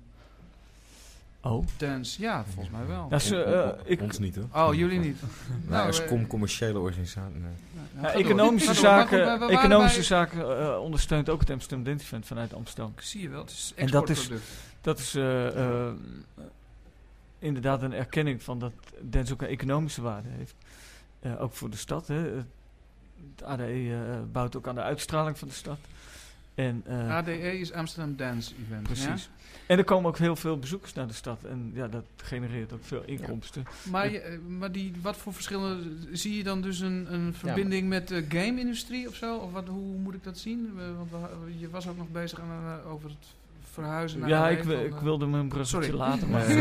Oh. Dance, ja, volgens mij wel. Dat is, uh, ik, ons niet hoor. Oh, jullie niet. nou, als com- commerciële organisatie. Nee. Nou, ja, economische zaken, maar, maar economische bij... zaken uh, ondersteunt ook het Amsterdam Dance Event vanuit Amsterdam. Zie je wel, het is en dat is, dat is uh, uh, inderdaad een erkenning van dat dance ook een economische waarde heeft. Uh, ook voor de stad. Hè. Het A D E uh, bouwt ook aan de uitstraling van de stad. En, uh, A D E is Amsterdam Dance Event. Precies. Ja? En er komen ook heel veel bezoekers naar de stad. En ja, dat genereert ook veel inkomsten. Ja. Maar, je, maar die, wat voor verschillen... Zie je dan dus een, een verbinding ja, met de game-industrie of zo? Of wat, hoe moet ik dat zien? Want we, je was ook nog bezig aan, uh, over het verhuizen naar... Ja, ik, van, ik wilde mijn bruggetje laten. Maar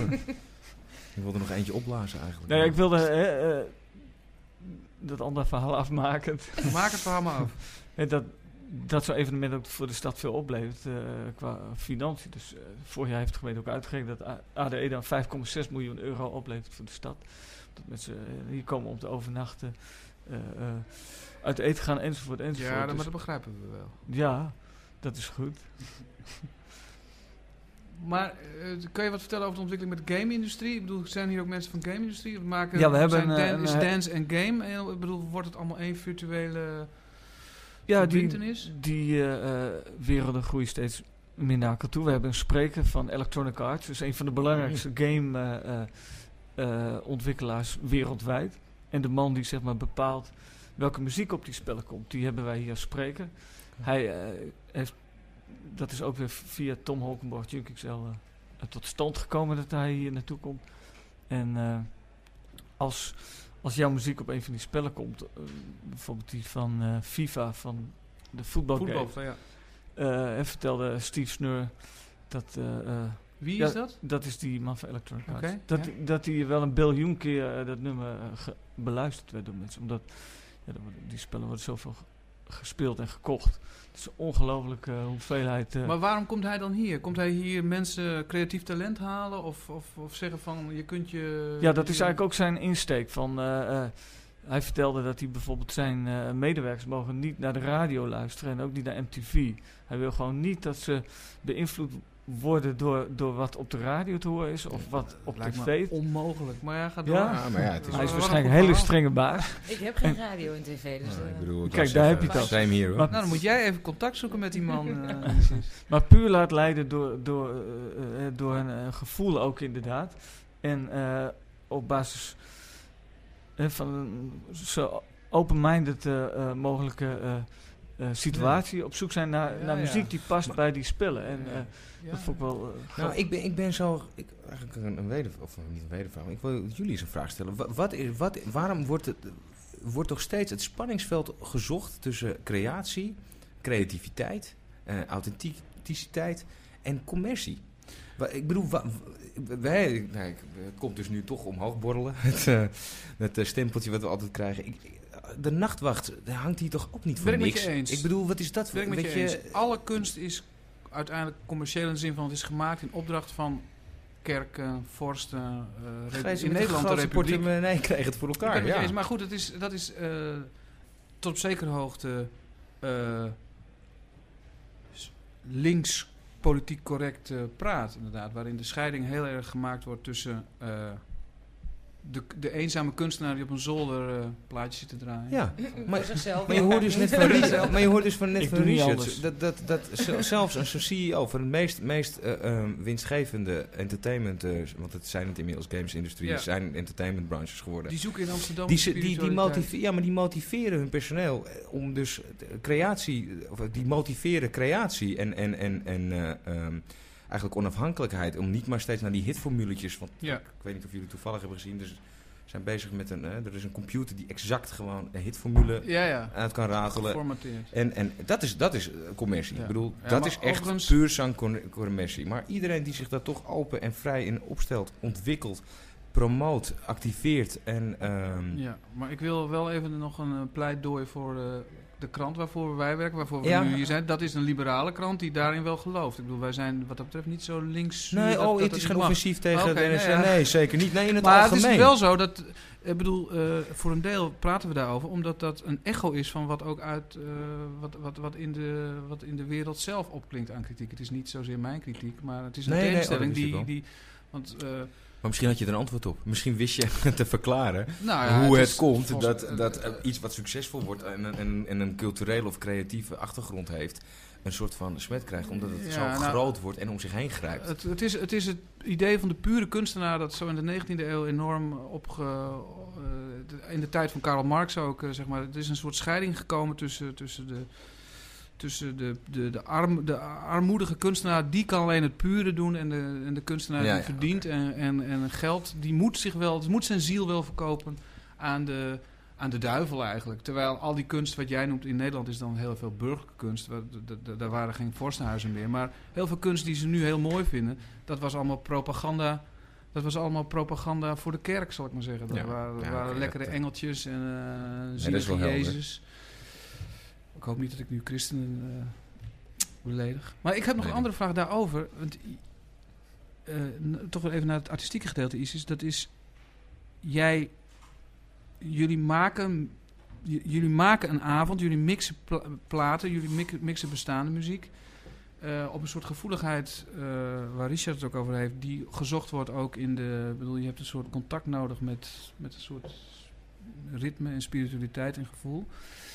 ik wilde nog eentje opblazen eigenlijk. Nee, ik wilde... Uh, uh, dat andere verhaal afmaken. Maak het verhaal maar af. En dat, dat zo'n evenement ook voor de stad veel oplevert uh, qua financiën. Dus uh, vorig jaar heeft de gemeente ook uitgerekend dat A D E dan vijf komma zes miljoen euro oplevert voor de stad. Dat mensen uh, hier komen om te overnachten, uh, uh, uit eten gaan enzovoort enzovoort. Ja, dus, maar dat begrijpen we wel. Ja, dat is goed. Maar uh, kan je wat vertellen over de ontwikkeling met de game-industrie? Ik bedoel, zijn hier ook mensen van de game-industrie? We maken, ja, we hebben zijn een, dan, een, is een, dance en game. En, ik bedoel, wordt het allemaal één virtuele ja, verbintenis? Die, die uh, uh, werelden groeien steeds meer naar elkaar toe. We hebben een spreker van Electronic Arts. Dus een van de belangrijkste game uh, uh, uh, ontwikkelaars wereldwijd. En de man die zeg maar bepaalt welke muziek op die spellen komt. Die hebben wij hier als spreker. Hij uh, heeft... Dat is ook weer via Tom Holkenborg, Junkie X L, uh, tot stand gekomen dat hij hier naartoe komt. En uh, als, als jouw muziek op een van die spellen komt, uh, bijvoorbeeld die van uh, FIFA, van de voetbalgame. Voetbal, ja. Uh, en vertelde Steve Snur dat... Uh, uh, Wie ja, is dat? Dat is die man van Electronic Arts. Okay, dat, ja. dat hij wel een biljoen keer uh, dat nummer uh, ge- beluisterd werd door mensen. Omdat ja, die spellen worden zoveel gespeeld en gekocht. Het is een ongelofelijke uh, hoeveelheid. Uh. Maar waarom komt hij dan hier? Komt hij hier mensen creatief talent halen? Of, of, of zeggen van, je kunt je... Ja, dat is eigenlijk ook zijn insteek. Van, uh, uh, hij vertelde dat hij bijvoorbeeld zijn uh, medewerkers mogen niet naar de radio luisteren. En ook niet naar M T V. Hij wil gewoon niet dat ze beïnvloed worden door, door wat op de radio te horen is. Of wat op Lijkt tv. onmogelijk. Maar ja, gaat door. Ja, ja, maar ja, het is hij is waarschijnlijk een hele strenge baas. Ik heb geen radio en tv. Dus ja, uh, ik bedoel, kijk, daar heb je het al. Same hier hoor. Maar, nou, dan moet jij even contact zoeken met die man. Uh, maar puur laat leiden door, door, uh, uh, door een uh, gevoel ook inderdaad. En uh, op basis uh, van een zo open-minded uh, uh, mogelijke uh, uh, situatie. Ja. Op zoek zijn naar, ja, naar ja. muziek die past maar, bij die spellen. En uh, ja. dat vond ik wel... Uh, nou, ik ben, ik ben zo... Ik, eigenlijk een, een weder... Of niet een wedervraag, maar ik wil jullie eens een vraag stellen. Wat, wat is, wat, waarom wordt het... wordt toch steeds het spanningsveld gezocht tussen creatie, creativiteit, uh, authenticiteit en commercie? Ik bedoel, wa, wij, nou, ik, het komt dus nu toch omhoog borrelen, het, uh, het uh, stempeltje wat we altijd krijgen. Ik, de nachtwacht, daar hangt hier toch ook niet voor ben niks? Ik met je eens. Ik bedoel, wat is dat voor... Ben ik met je je eens. Alle kunst is uiteindelijk commercieel in de zin van het is gemaakt in opdracht van kerken, vorsten, uh, Ga je in ze met Nederland de een grote Republiek. portemonnee krijgen het voor Ik ben elkaar, het met je ja. eens, maar goed, het is, dat is uh, tot op zekere hoogte uh, links politiek correct uh, praat, inderdaad. Waarin de scheiding heel erg gemaakt wordt tussen uh, de, de eenzame kunstenaar die op een zolder uh, plaatjes zit te draaien. Ja, maar, Voor zichzelf. maar je hoort dus net van Richard, maar je hoort dus van net Ik van doe niet Richard anders. dat, dat, dat zel- zelfs een zo'n C E O van het meest, meest uh, um, winstgevende entertainment, uh, want het zijn het inmiddels gamesindustrie, Ja. zijn entertainment branches geworden. Die zoeken in Amsterdam Die, de ze- die, die, spiritualiteit. motive- ja, maar die motiveren hun personeel eh, om dus de creatie, of die motiveren creatie en, en, en, en uh, um, eigenlijk onafhankelijkheid. Om niet maar steeds naar die hitformuletjes, want Ja. ik weet niet of jullie toevallig hebben gezien, dus zijn bezig met een, uh, er is een computer die exact gewoon een hitformule Ja, ja. uit kan ratelen. Geformateerd. En, en dat is, dat is uh, commercie. Ja. Ik bedoel, Ja, dat maar is echt overigens- puur zang con- commercie. Maar iedereen die zich daar toch open en vrij in opstelt, ontwikkelt, promoot, activeert en... Um, Ja, maar ik wil wel even nog een uh, pleidooi voor uh, de krant waarvoor wij werken, waarvoor we Ja. nu hier zijn. Dat is een liberale krant die daarin wel gelooft. Ik bedoel, wij zijn wat dat betreft niet zo links. Nee, dat, oh, dat het is niet geen mag. offensief tegen Oké, de N S C. nee, Nee, ja. zeker niet. Nee, in het Maar algemeen. het is wel zo dat, ik bedoel, uh, voor een deel praten we daarover, omdat dat een echo is van wat ook uit, uh, wat, wat, wat, in de, wat in de wereld zelf opklinkt aan kritiek. Het is niet zozeer mijn kritiek, maar het is een Nee, nee, tegenstelling oh, dat wist die, ik die, want, uh, Maar misschien had je er een antwoord op. Misschien wist je te verklaren nou ja, hoe het, is komt volgens- dat, uh, dat uh, uh, iets wat succesvol wordt en, en, en, en een culturele of creatieve achtergrond heeft, een soort van smet krijgt, omdat het Ja, zo nou, groot wordt en om zich heen grijpt. Het, het, is, het is het idee van de pure kunstenaar dat zo in de negentiende eeuw enorm opge... Uh, de- in de tijd van Karl Marx ook, uh, zeg maar. Er is een soort scheiding gekomen tussen, tussen, de, tussen de, de, de, arm, de armoedige kunstenaar, die kan alleen het pure doen. En de, en de kunstenaar Ja, die ja, verdient oké. en, en, en geld, die moet zich wel, die moet zijn ziel wel verkopen aan de... aan de duivel eigenlijk. Terwijl al die kunst wat jij noemt in Nederland is dan heel veel burgerlijke kunst. Wa- d- d- d- Daar waren geen vorstenhuizen meer. Maar heel veel kunst die ze nu heel mooi vinden, dat was allemaal propaganda. Dat was allemaal propaganda voor de kerk, zal ik maar zeggen. Dat Ja. waren, Ja, waren oké, lekkere dat- engeltjes en uh, dat is zielige wel helder. Jezus. Ik hoop niet dat ik nu christenen uh, beledig. Maar ik heb nog Nee, een andere vraag daarover. Want, uh, n- toch wel even naar het artistieke gedeelte, Isis. Dat is, jij... Jullie maken, j- jullie maken een avond, jullie mixen pla- platen, jullie mik- mixen bestaande muziek. Uh, op een soort gevoeligheid uh, waar Richard het ook over heeft, die gezocht wordt ook in de... Ik bedoel, je hebt een soort contact nodig met, met een soort ritme en spiritualiteit en gevoel.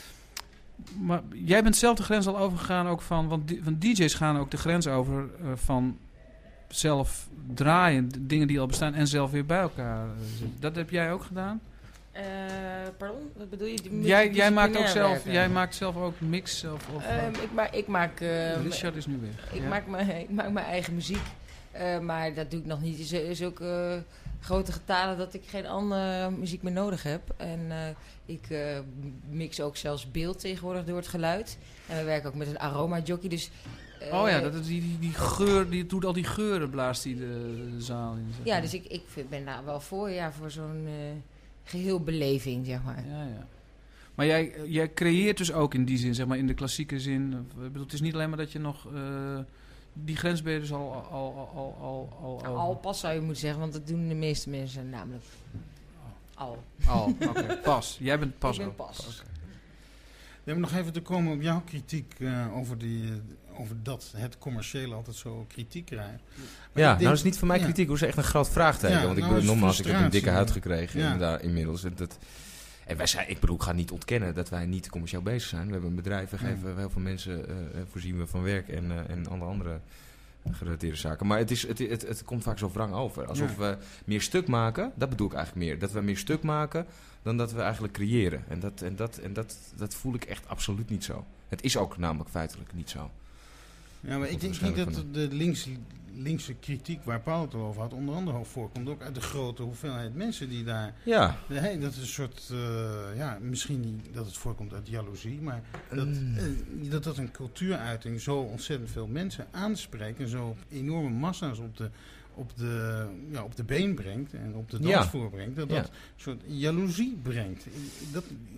Maar jij bent zelf de grens al overgegaan ook van... Want, di- want D J's gaan ook de grens over uh, van zelf draaien, d- dingen die al bestaan en zelf weer bij elkaar uh, zetten. Dat heb jij ook gedaan? Uh, pardon, wat bedoel je? Die Jij, jij, maakt ook multidisciplinair zelf, werken? jij maakt zelf ook mix? Of, of, Um, ik, ma ik maak... Uh, Richard is nu weg. ik, Ja. maak mijn, ik maak mijn eigen muziek. Uh, maar dat doe ik nog niet. Er is ook uh, grote getalen dat ik geen andere muziek meer nodig heb. En uh, ik uh, mix ook zelfs beeld tegenwoordig door het geluid. En we werken ook met een aroma jockey. Dus, uh, Oh ja, dat is die, die, die geur, die doet al die geuren, blaast die de, de zaal in. zeg ja, maar. dus ik, ik vind- ben daar wel voor, ja, voor zo'n uh, geheel beleving, zeg maar. Ja, ja. Maar jij, jij creëert dus ook in die zin, zeg maar, in de klassieke zin. Ik bedoel, het is niet alleen maar dat je nog... Uh, die grens ben je dus al... al, al, al, al, al, Nou, al pas zou je moeten zeggen, want dat doen de meeste mensen namelijk. Al. Al, oké. Pas. Jij bent pas ik ben ook. pas. Oké. Nee, maar nog even te komen op jouw kritiek uh, over, die, uh, over dat het commerciële altijd zo kritiek krijgt. Maar Ja, ik denk- nou dat is niet voor mij ja. kritiek, hoor. Dat is echt een groot vraagteken. Ja, want ik nou, bedoel, is nogmaals, ik heb een dikke frustratie. huid gekregen Ja. en daar inmiddels. Dat, dat- en wij zijn, ik bedoel, ik ga niet ontkennen dat wij niet commercieel bezig zijn. We hebben een bedrijf, we Ja. geven heel veel mensen, uh, voorzien we van werk en, uh, en alle andere gerelateerde zaken. Maar het, is, het, het, het komt vaak zo wrang over. Alsof Ja. we meer stuk maken, dat bedoel ik eigenlijk meer. Dat we meer stuk maken dan dat we eigenlijk creëren. En dat, en dat, en dat, dat voel ik echt absoluut niet zo. Het is ook namelijk feitelijk niet zo. Ja, maar ik denk, ik denk dat de links, linkse kritiek waar Paul het al over had, onder andere ook voorkomt ook uit de grote hoeveelheid mensen die daar... Ja. Hey, dat is een soort, uh, ja, misschien niet dat het voorkomt uit jaloezie, maar dat, Mm. uh, dat dat een cultuuruiting zo ontzettend veel mensen aanspreekt en zo enorme massa's op de, op de, ja, op de been brengt en op de Ja. dansvloer brengt, dat dat Ja. een soort jaloezie brengt. Dat,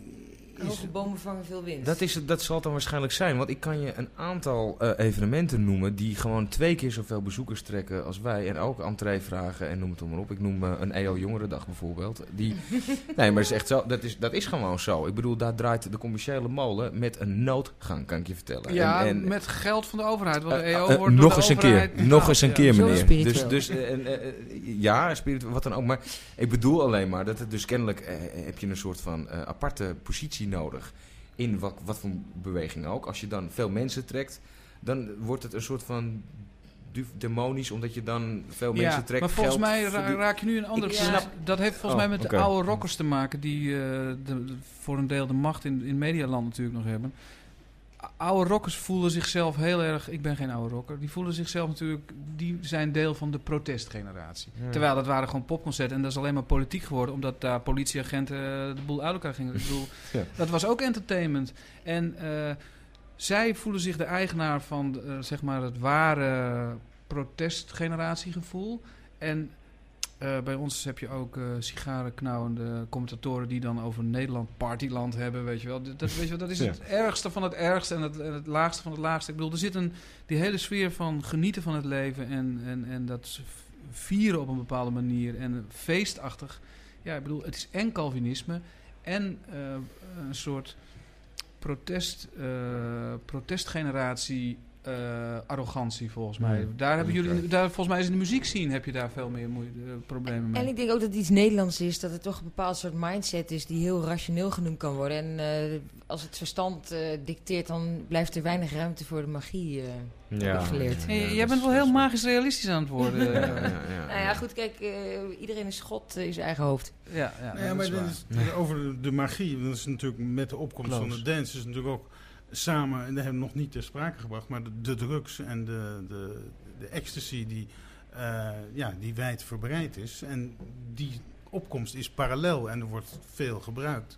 Hoge bomen vangen veel wind. Dat, is, dat zal het dan waarschijnlijk zijn. Want ik kan je een aantal uh, evenementen noemen die gewoon twee keer zoveel bezoekers trekken als wij. En ook entree vragen en noem het maar op. Ik noem uh, een E O Jongerendag bijvoorbeeld. Die, nee, maar dat is echt zo. Dat is, dat is gewoon zo. Ik bedoel, daar draait de commerciële molen met een noodgang, kan ik je vertellen. Ja, en, en, met geld van de overheid. Want de uh, E O uh, wordt nog door de eens een overheid keer. Nog eens een ja. keer, Zo meneer. spiritueel. Dus, dus uh, uh, uh, ja, spiritueel, wat dan ook. Maar ik bedoel alleen maar dat het dus kennelijk uh, heb je een soort van uh, aparte positie nodig. In wat, wat voor beweging ook. Als je dan veel mensen trekt, dan wordt het een soort van du- demonisch, omdat je dan veel Ja, mensen trekt. maar volgens geld mij ra- verdient. raak je nu een andere... Ik Ja. snap- Dat heeft volgens Oh, mij met oké. de oude rockers te maken, die uh, de, de, voor een deel de macht in, in Medialand natuurlijk nog hebben. A- Oude rockers voelen zichzelf heel erg... Ik ben geen oude rocker. Die voelen zichzelf natuurlijk... Die zijn deel van de protestgeneratie. Ja. Terwijl dat waren gewoon popconcerten. En dat is alleen maar politiek geworden. Omdat daar politieagenten uh, de boel uit elkaar gingen. Ik bedoel, Ja. dat was ook entertainment. En uh, zij voelen zich de eigenaar van uh, zeg maar het ware protestgeneratiegevoel. En uh, bij ons heb je ook uh, sigarenknauwende commentatoren die dan over Nederland partyland hebben, weet je wel. Dat, weet je wel, dat is Ja. het ergste van het ergste en het, en het laagste van het laagste. Ik bedoel, er zit een, die hele sfeer van genieten van het leven en, en, en dat vieren op een bepaalde manier en feestachtig. Ja, ik bedoel, het is en Calvinisme en uh, een soort protest, uh, protestgeneratie uh, arrogantie volgens mij. Hmm. Daar hebben Okay. jullie, daar, volgens mij is in de muziekscene heb je daar veel meer moe- uh, problemen mee. En ik denk ook dat het iets Nederlands is, dat het toch een bepaald soort mindset is die heel rationeel genoemd kan worden. En uh, als het verstand uh, dicteert, dan blijft er weinig ruimte voor de magie. Uh, heb ik geleerd. Hey, Ja, jij dat bent is- wel heel dat is- magisch realistisch aan het worden. Ja, ja, ja, ja, Nou ja, goed, kijk, uh, iedereen is god uh, in zijn eigen hoofd. ja, Nou dat ja, maar is dat waar. is, over de, de magie, dat is natuurlijk met de opkomst van de dance, is natuurlijk ook samen, en dat hebben we nog niet ter sprake gebracht, maar de, de drugs en de, de, de ecstasy die, uh, ja, die wijd verbreid is. En die opkomst is parallel en er wordt veel gebruikt.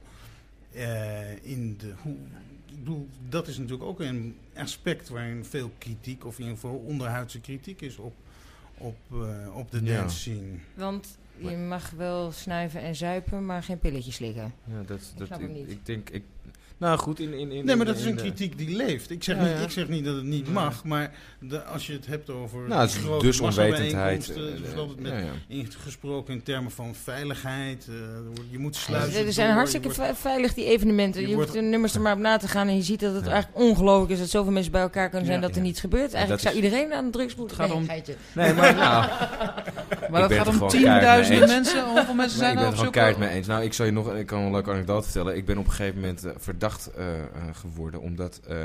Uh, in de, hoe, ik bedoel, dat is natuurlijk ook een aspect waarin veel kritiek, of in ieder geval onderhuidse kritiek is op, op, uh, op de Ja. dance scene. Want je mag wel snuiven en zuipen, maar geen pilletjes slikken. Ja, dat, dat, snap ik, het niet. ik denk, ik, nou goed, in, in, in Nee, maar dat in- is een in de- kritiek die leeft. Ik zeg, Ja, niet, ja. ik zeg niet dat het niet Nee. mag, maar de, als je het hebt over Nou, het die is grote dus onwetendheid. massabijeenkomsten, dus altijd met, ja, ja. in, gesproken in termen van veiligheid. uh, je moet Ja, sluizen. er zijn door, hartstikke je wordt- ve- veilig, die evenementen. je Je, wordt- hoeft de nummers er maar op na te gaan en je ziet dat het Ja. eigenlijk ongelooflijk is dat zoveel mensen bij elkaar kunnen zijn Ja. dat er Ja. niets gebeurt. Eigenlijk dat zou is- iedereen aan de drugs moeten. Het gaat Nee, om- geitje. Nee, maar nou, Maar dat ben gaat het om er gewoon keihard mee tienduizenden eens. mensen. Hoeveel mensen nee, zijn ik er ben op het gewoon zulke... keihard mee eens. Nou, ik zal je nog ik kan een leuke anekdote vertellen. Ik ben op een gegeven moment uh, verdacht uh, uh, geworden, omdat uh,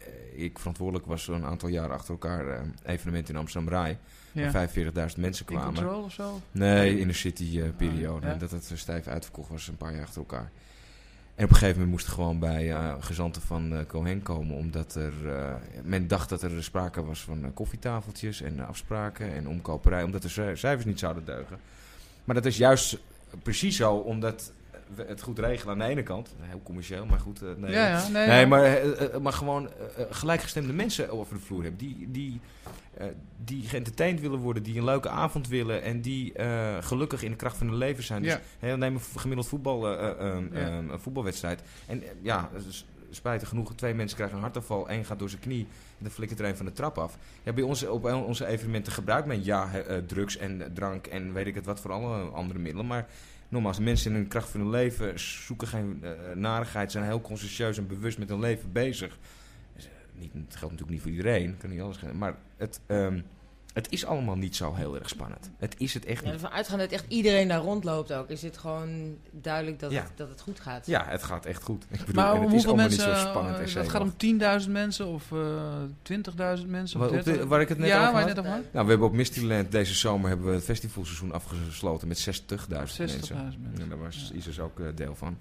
ik verantwoordelijk was zo'n aantal jaren achter elkaar uh, evenement in Amsterdam Rai. Waar Ja. vijfenveertigduizend mensen In kwamen. control of zo? Nee, in de city uh, periode. Ja. En dat het uh, stijf uitverkocht was een paar jaar achter elkaar. En op een gegeven moment moest er gewoon bij uh, gezanten van uh, Cohen komen, omdat er, uh, men dacht dat er sprake was van uh, koffietafeltjes en uh, afspraken en omkoperij, omdat de c- cijfers niet zouden deugen. Maar dat is juist precies zo, omdat we het goed regelen aan de ene kant. Heel commercieel, maar goed. Uh, nee, Ja, ja. Nee, Nee, ja. maar, uh, uh, maar gewoon uh, uh, gelijkgestemde mensen over de vloer hebben. Die, die, uh, die geëntertained willen worden, die een leuke avond willen en die uh, gelukkig in de kracht van hun leven zijn. Ja. Dus hey, neem een v- gemiddeld voetbal, uh, uh, um, Ja. um, een voetbalwedstrijd. En uh, ja, s- spijtig genoeg, twee mensen krijgen een hartaanval, één gaat door zijn knie en dan flikkert er een van de trap af. Ja, bij ons, op onze evenementen gebruikt men ja, uh, drugs en uh, drank en weet ik het wat voor alle andere middelen, maar nogmaals, mensen in hun kracht van hun leven zoeken geen uh, narigheid, zijn heel conscientieus en bewust met hun leven bezig. Dus, uh, niet, het geldt natuurlijk niet voor iedereen, kan niet alles gaan. Maar het, um, het is allemaal niet zo heel erg spannend. Het is het echt Ja, niet. ervan uitgaan dat echt iedereen daar rondloopt ook, is het gewoon duidelijk dat, Ja. het, dat het goed gaat. Ja, het gaat echt goed. Ik bedoel, Maar en om het is hoeveel allemaal mensen... niet zo spannend en uh, het gaat zenuwachtig. om tienduizend mensen of uh, twintigduizend mensen? Of Wat, op de- dertig? waar ik het net ja, over waar je had? net over had? Nou, we hebben op Mistyland deze zomer hebben we het festivalseizoen afgesloten met zestigduizend mensen. zestigduizend mensen. Ja, daar was Ja. Isis ook uh, deel van.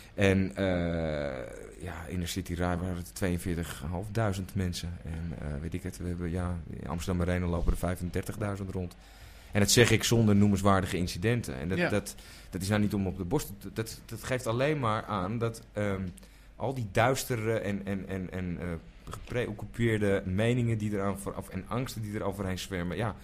En uh, ja, in de City Rai waren het tweeënveertigduizend mensen. En uh, weet ik het, we hebben ja, in Amsterdam Arena lopen er vijfendertigduizend rond. En dat zeg ik zonder noemenswaardige incidenten. En dat, Ja. dat, dat is nou niet om op de borst. Dat, dat geeft alleen maar aan dat um, al die duistere en, en, en, en uh, gepreoccupeerde meningen die er aan vooraf en angsten die er overheen zwermen. Ja,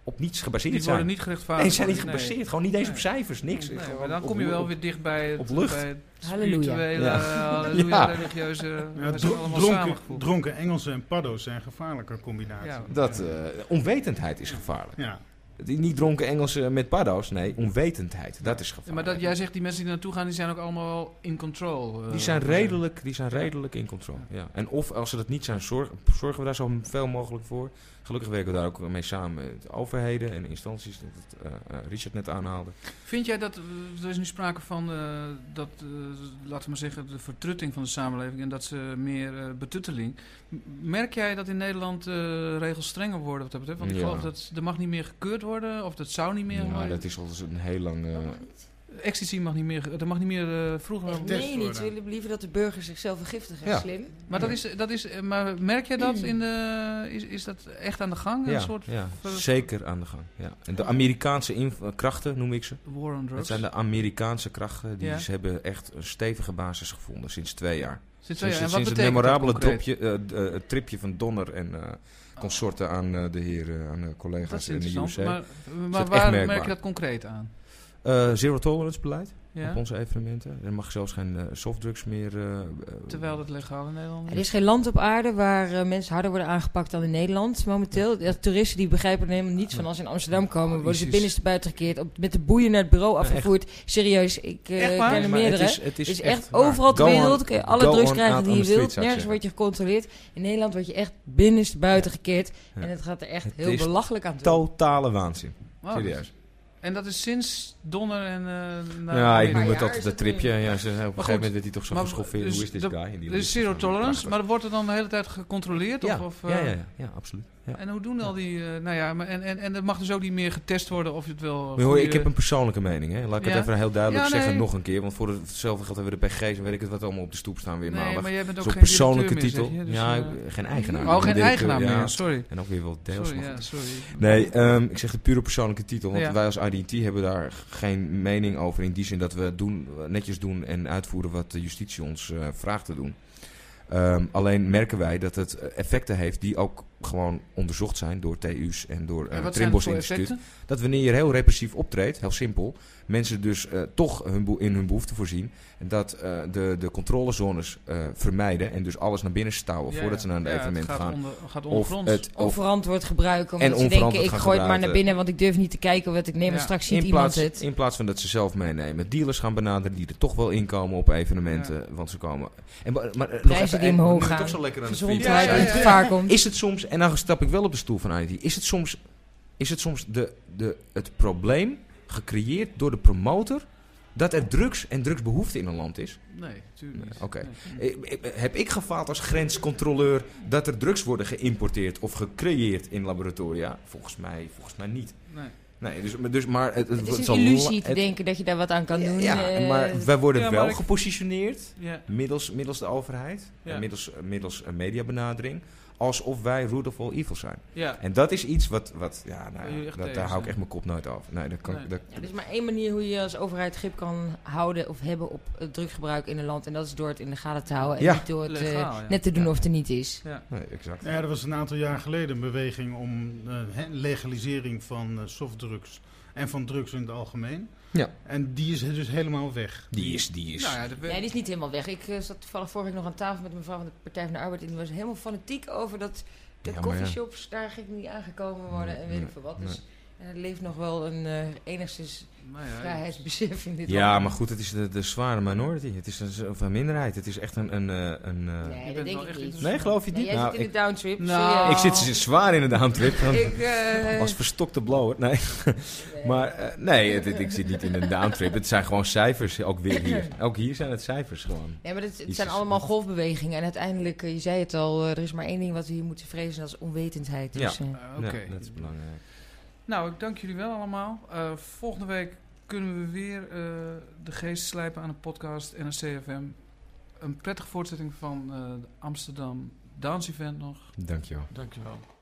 op niets gebaseerd Die zijn. worden niet gerechtvaardigd. Nee, ze zijn niet Nee. gebaseerd. Gewoon niet eens Nee. op cijfers, niks. Nee, Gewoon maar dan op- kom je wel op- weer dicht bij het, op lucht. bij het Halleluja. spirituele, Ja. halleluja, Ja. religieuze. Ja, we zijn dro- allemaal dronken, samengevoegd. dronken Engelsen en paddo's zijn gevaarlijke combinaties. Ja. Dat, eh, onwetendheid is gevaarlijk. Ja. Die niet dronken Engelsen met paddo's, nee, onwetendheid. Dat is Ja, gevaarlijk. maar dat, jij zegt die mensen die naartoe gaan, die zijn ook allemaal wel in control. eh, Die zijn eh, redelijk, die zijn redelijk in controle. Ja. En of als ze dat niet zijn, zorgen, zorgen we daar zo veel mogelijk voor. Gelukkig werken we daar ook mee samen met overheden en instanties, dat het, uh, uh, Richard net aanhaalde. Vind jij dat, uh, er is nu sprake van, uh, dat, uh, laten we maar zeggen, de vertrutting van de samenleving en dat ze meer uh, betutteling. M- Merk jij dat in Nederland uh, regels strenger worden wat dat betreft? Want ik Ja. geloof dat er mag niet meer gekeurd worden, of dat zou niet meer. Ja, maar dat is al eens een heel lang... Uh, ecstasy mag niet meer, ge- er mag niet meer uh, vroeger. Echt, test nee, niet. worden. Ze willen liever dat de burgers zichzelf vergiftigen. Ja. Slim. Maar dat is, dat is, maar merk jij dat in de, is, is dat echt aan de gang? Een ja, soort ja, ver- zeker aan de gang. Ja. En de Amerikaanse inv- krachten, noem ik ze. war on drugs? Het zijn de Amerikaanse krachten, die Ja. ze hebben echt een stevige basis gevonden sinds twee jaar. Zit Sinds, en wat sinds het betekent dat memorabele concreet? dropje, uh, uh, het tripje van Donner en uh, consorten aan uh, de heer, uh, aan de Dat collega's is in de U S A. interessant, maar, het maar echt waar merkbaar. merk je dat concreet aan? Uh, zero tolerance beleid Ja? op onze evenementen. Er mag zelfs geen uh, softdrugs meer... Uh, uh, Terwijl het legaal in Nederland Er is geen land op aarde waar uh, mensen harder worden aangepakt dan in Nederland momenteel. Ja, toeristen die begrijpen er helemaal niets van. Als ze in Amsterdam komen, worden ze Precies. binnenste buiten gekeerd. Op, met de boeien naar het bureau afgevoerd. Serieus, ik uh, Echt waar? ken er maar meerdere. het is, het is, Het is echt echt waar. overal ter Go wereld. on- Kun je alle go drugs on krijgen out die on je the street, wilt. zou ik Nergens zeggen. word je gecontroleerd. In Nederland word je echt binnenste buiten gekeerd. Ja. En het gaat er echt Het heel is belachelijk aan toe. Totale waanzin. Wow. Serieus. En dat is sinds Donner en... Uh, naar Ja, ik paar noem het jaar altijd is dat het tripje. nu. Ja, ze, op een goed, gegeven moment werd hij toch zo maar geschoffeerd. dus Hoe is dit de- guy? En die Er is liet zero het zo tolerance, prachtig. maar wordt er dan de hele tijd gecontroleerd? Ja, Of, of, uh, ja, ja, ja, ja, absoluut. Ja. En hoe doen al die... Uh, nou ja, maar en, en, en er mag dus ook niet meer getest worden of je het wel... Maar hoor, goede- ik heb een persoonlijke mening. Hè. Laat ik Ja? het even heel duidelijk Ja, nee. zeggen, nog een keer. Want voor hetzelfde geld hebben we de P G's en weet ik het wat allemaal op de stoep staan weer Nee, maandag. maar jij bent ook Zo'n geen persoonlijke directeur meer, titel. zeg je, dus, ja, uh, geen eigenaar. Oh, Ik ben geen directeur, eigenaar ja. meer, sorry. En ook weer wel deels. Sorry, maar ja, goed. sorry. Nee, um, ik zeg de pure persoonlijke titel. Want Ja. wij als I D T hebben daar geen mening over. In die zin dat we doen, netjes doen en uitvoeren wat de justitie ons uh, vraagt te doen. Um, alleen merken wij dat het effecten heeft die ook gewoon onderzocht zijn door T U's en door En uh, wat zijn Trimbos het voor Instituut. effecten? Dat wanneer je heel repressief optreedt, heel simpel, mensen dus uh, toch hun boe- in hun behoefte voorzien. En dat uh, de, de controlezones uh, vermijden en dus alles naar binnen stouwen Ja, voordat ze naar een ja, het evenement gaat gaan. onder, gaat Of ondergronds. het of Onverantwoord gebruiken. Omdat En ze denken, onverantwoord ik gaan gooi het maar naar gebruiken. binnen, want ik durf niet te kijken wat ik neem. En Ja. straks ziet in iemand plaats, het. in plaats van dat ze zelf meenemen. Dealers gaan benaderen die er toch wel inkomen op evenementen. Want ze komen. En, maar, maar, nog Prijzen even, die en- omhoog nu het gaan. toch zo lekker aan de Gezondheid fiets Ja, in ja, het ja. gevaar komt. Is het soms, en dan stap ik wel op de stoel van I D T, is het soms, is het, soms de, de, het probleem gecreëerd door de promotor dat er drugs en drugsbehoefte in een land is? Nee, natuurlijk niet. Nee, oké. Nee. Eh, eh, Heb ik gefaald als grenscontroleur dat er drugs worden geïmporteerd of gecreëerd in laboratoria? Volgens mij, volgens mij niet. Nee. Nee, dus, maar- dus, maar het, Het is zal een la- illusie te het- denken dat je daar wat aan kan doen. Ja, eh, maar wij worden Ja, wel maar ik- gepositioneerd Ja. middels, middels de overheid, Ja. en middels, middels een mediabenadering, alsof wij root of all evil zijn. Ja. En dat is iets wat, wat ja, nou, Waar jullie echt dat, tegen daar hou ik zijn. echt mijn kop nooit over. Nee, dat kan, Nee. Dat, Ja, er is maar één manier hoe je als overheid grip kan houden of hebben op het drugsgebruik in een land. En dat is door het in de gaten te houden. En Ja. niet door het eh, Legaal, ja. net te doen Ja. of het er niet is. Ja. nee, exact. Ja, er was een aantal jaar geleden een beweging om uh, hè, legalisering van uh, softdrugs en van drugs in het algemeen. Ja. En die is dus helemaal weg. Die is, die is. Nou ja, de, Nee, die is niet helemaal weg. Ik uh, zat toevallig vorige week nog aan tafel met een mevrouw van de Partij van de Arbeid. En die was helemaal fanatiek over dat de Ja, maar ja. coffeeshops, daar ging niet aangekomen worden Nee, en weet nee, ik veel wat. nee. Dus uh, er leeft nog wel een uh, enigszins nou ja, vrijheidsbesef in dit Ja, land. maar goed, het is de, de zware minority. Het is een, of een minderheid. Het is echt een... een, eh, een eh, Nee, Je dat bent denk wel ik echt niet. interessant. Nee, geloof je het Nee, niet? jij Nou, zit in ik, de downtrip. Nou, ik zit z- zwaar in de downtrip. want Ik, uh, als verstokte blower. Nee, nee. maar uh, nee, het, het- ik zit niet in een downtrip. Het zijn gewoon cijfers, ook weer hier. Ook hier zijn het cijfers gewoon. Nee, maar het, het Jezus. zijn allemaal golfbewegingen. En uiteindelijk, uh, je zei het al, uh, er is maar één ding wat we hier moeten vrezen. Dat is onwetendheid. Dus, Ja. uh, Uh, Oké. Ja, dat is belangrijk. Nou, ik dank jullie wel allemaal. Uh, volgende week kunnen we weer uh, de geest slijpen aan de podcast N R C F M. Een prettige voortzetting van uh, de Amsterdam Dance Event nog. Dankjewel. Dankjewel.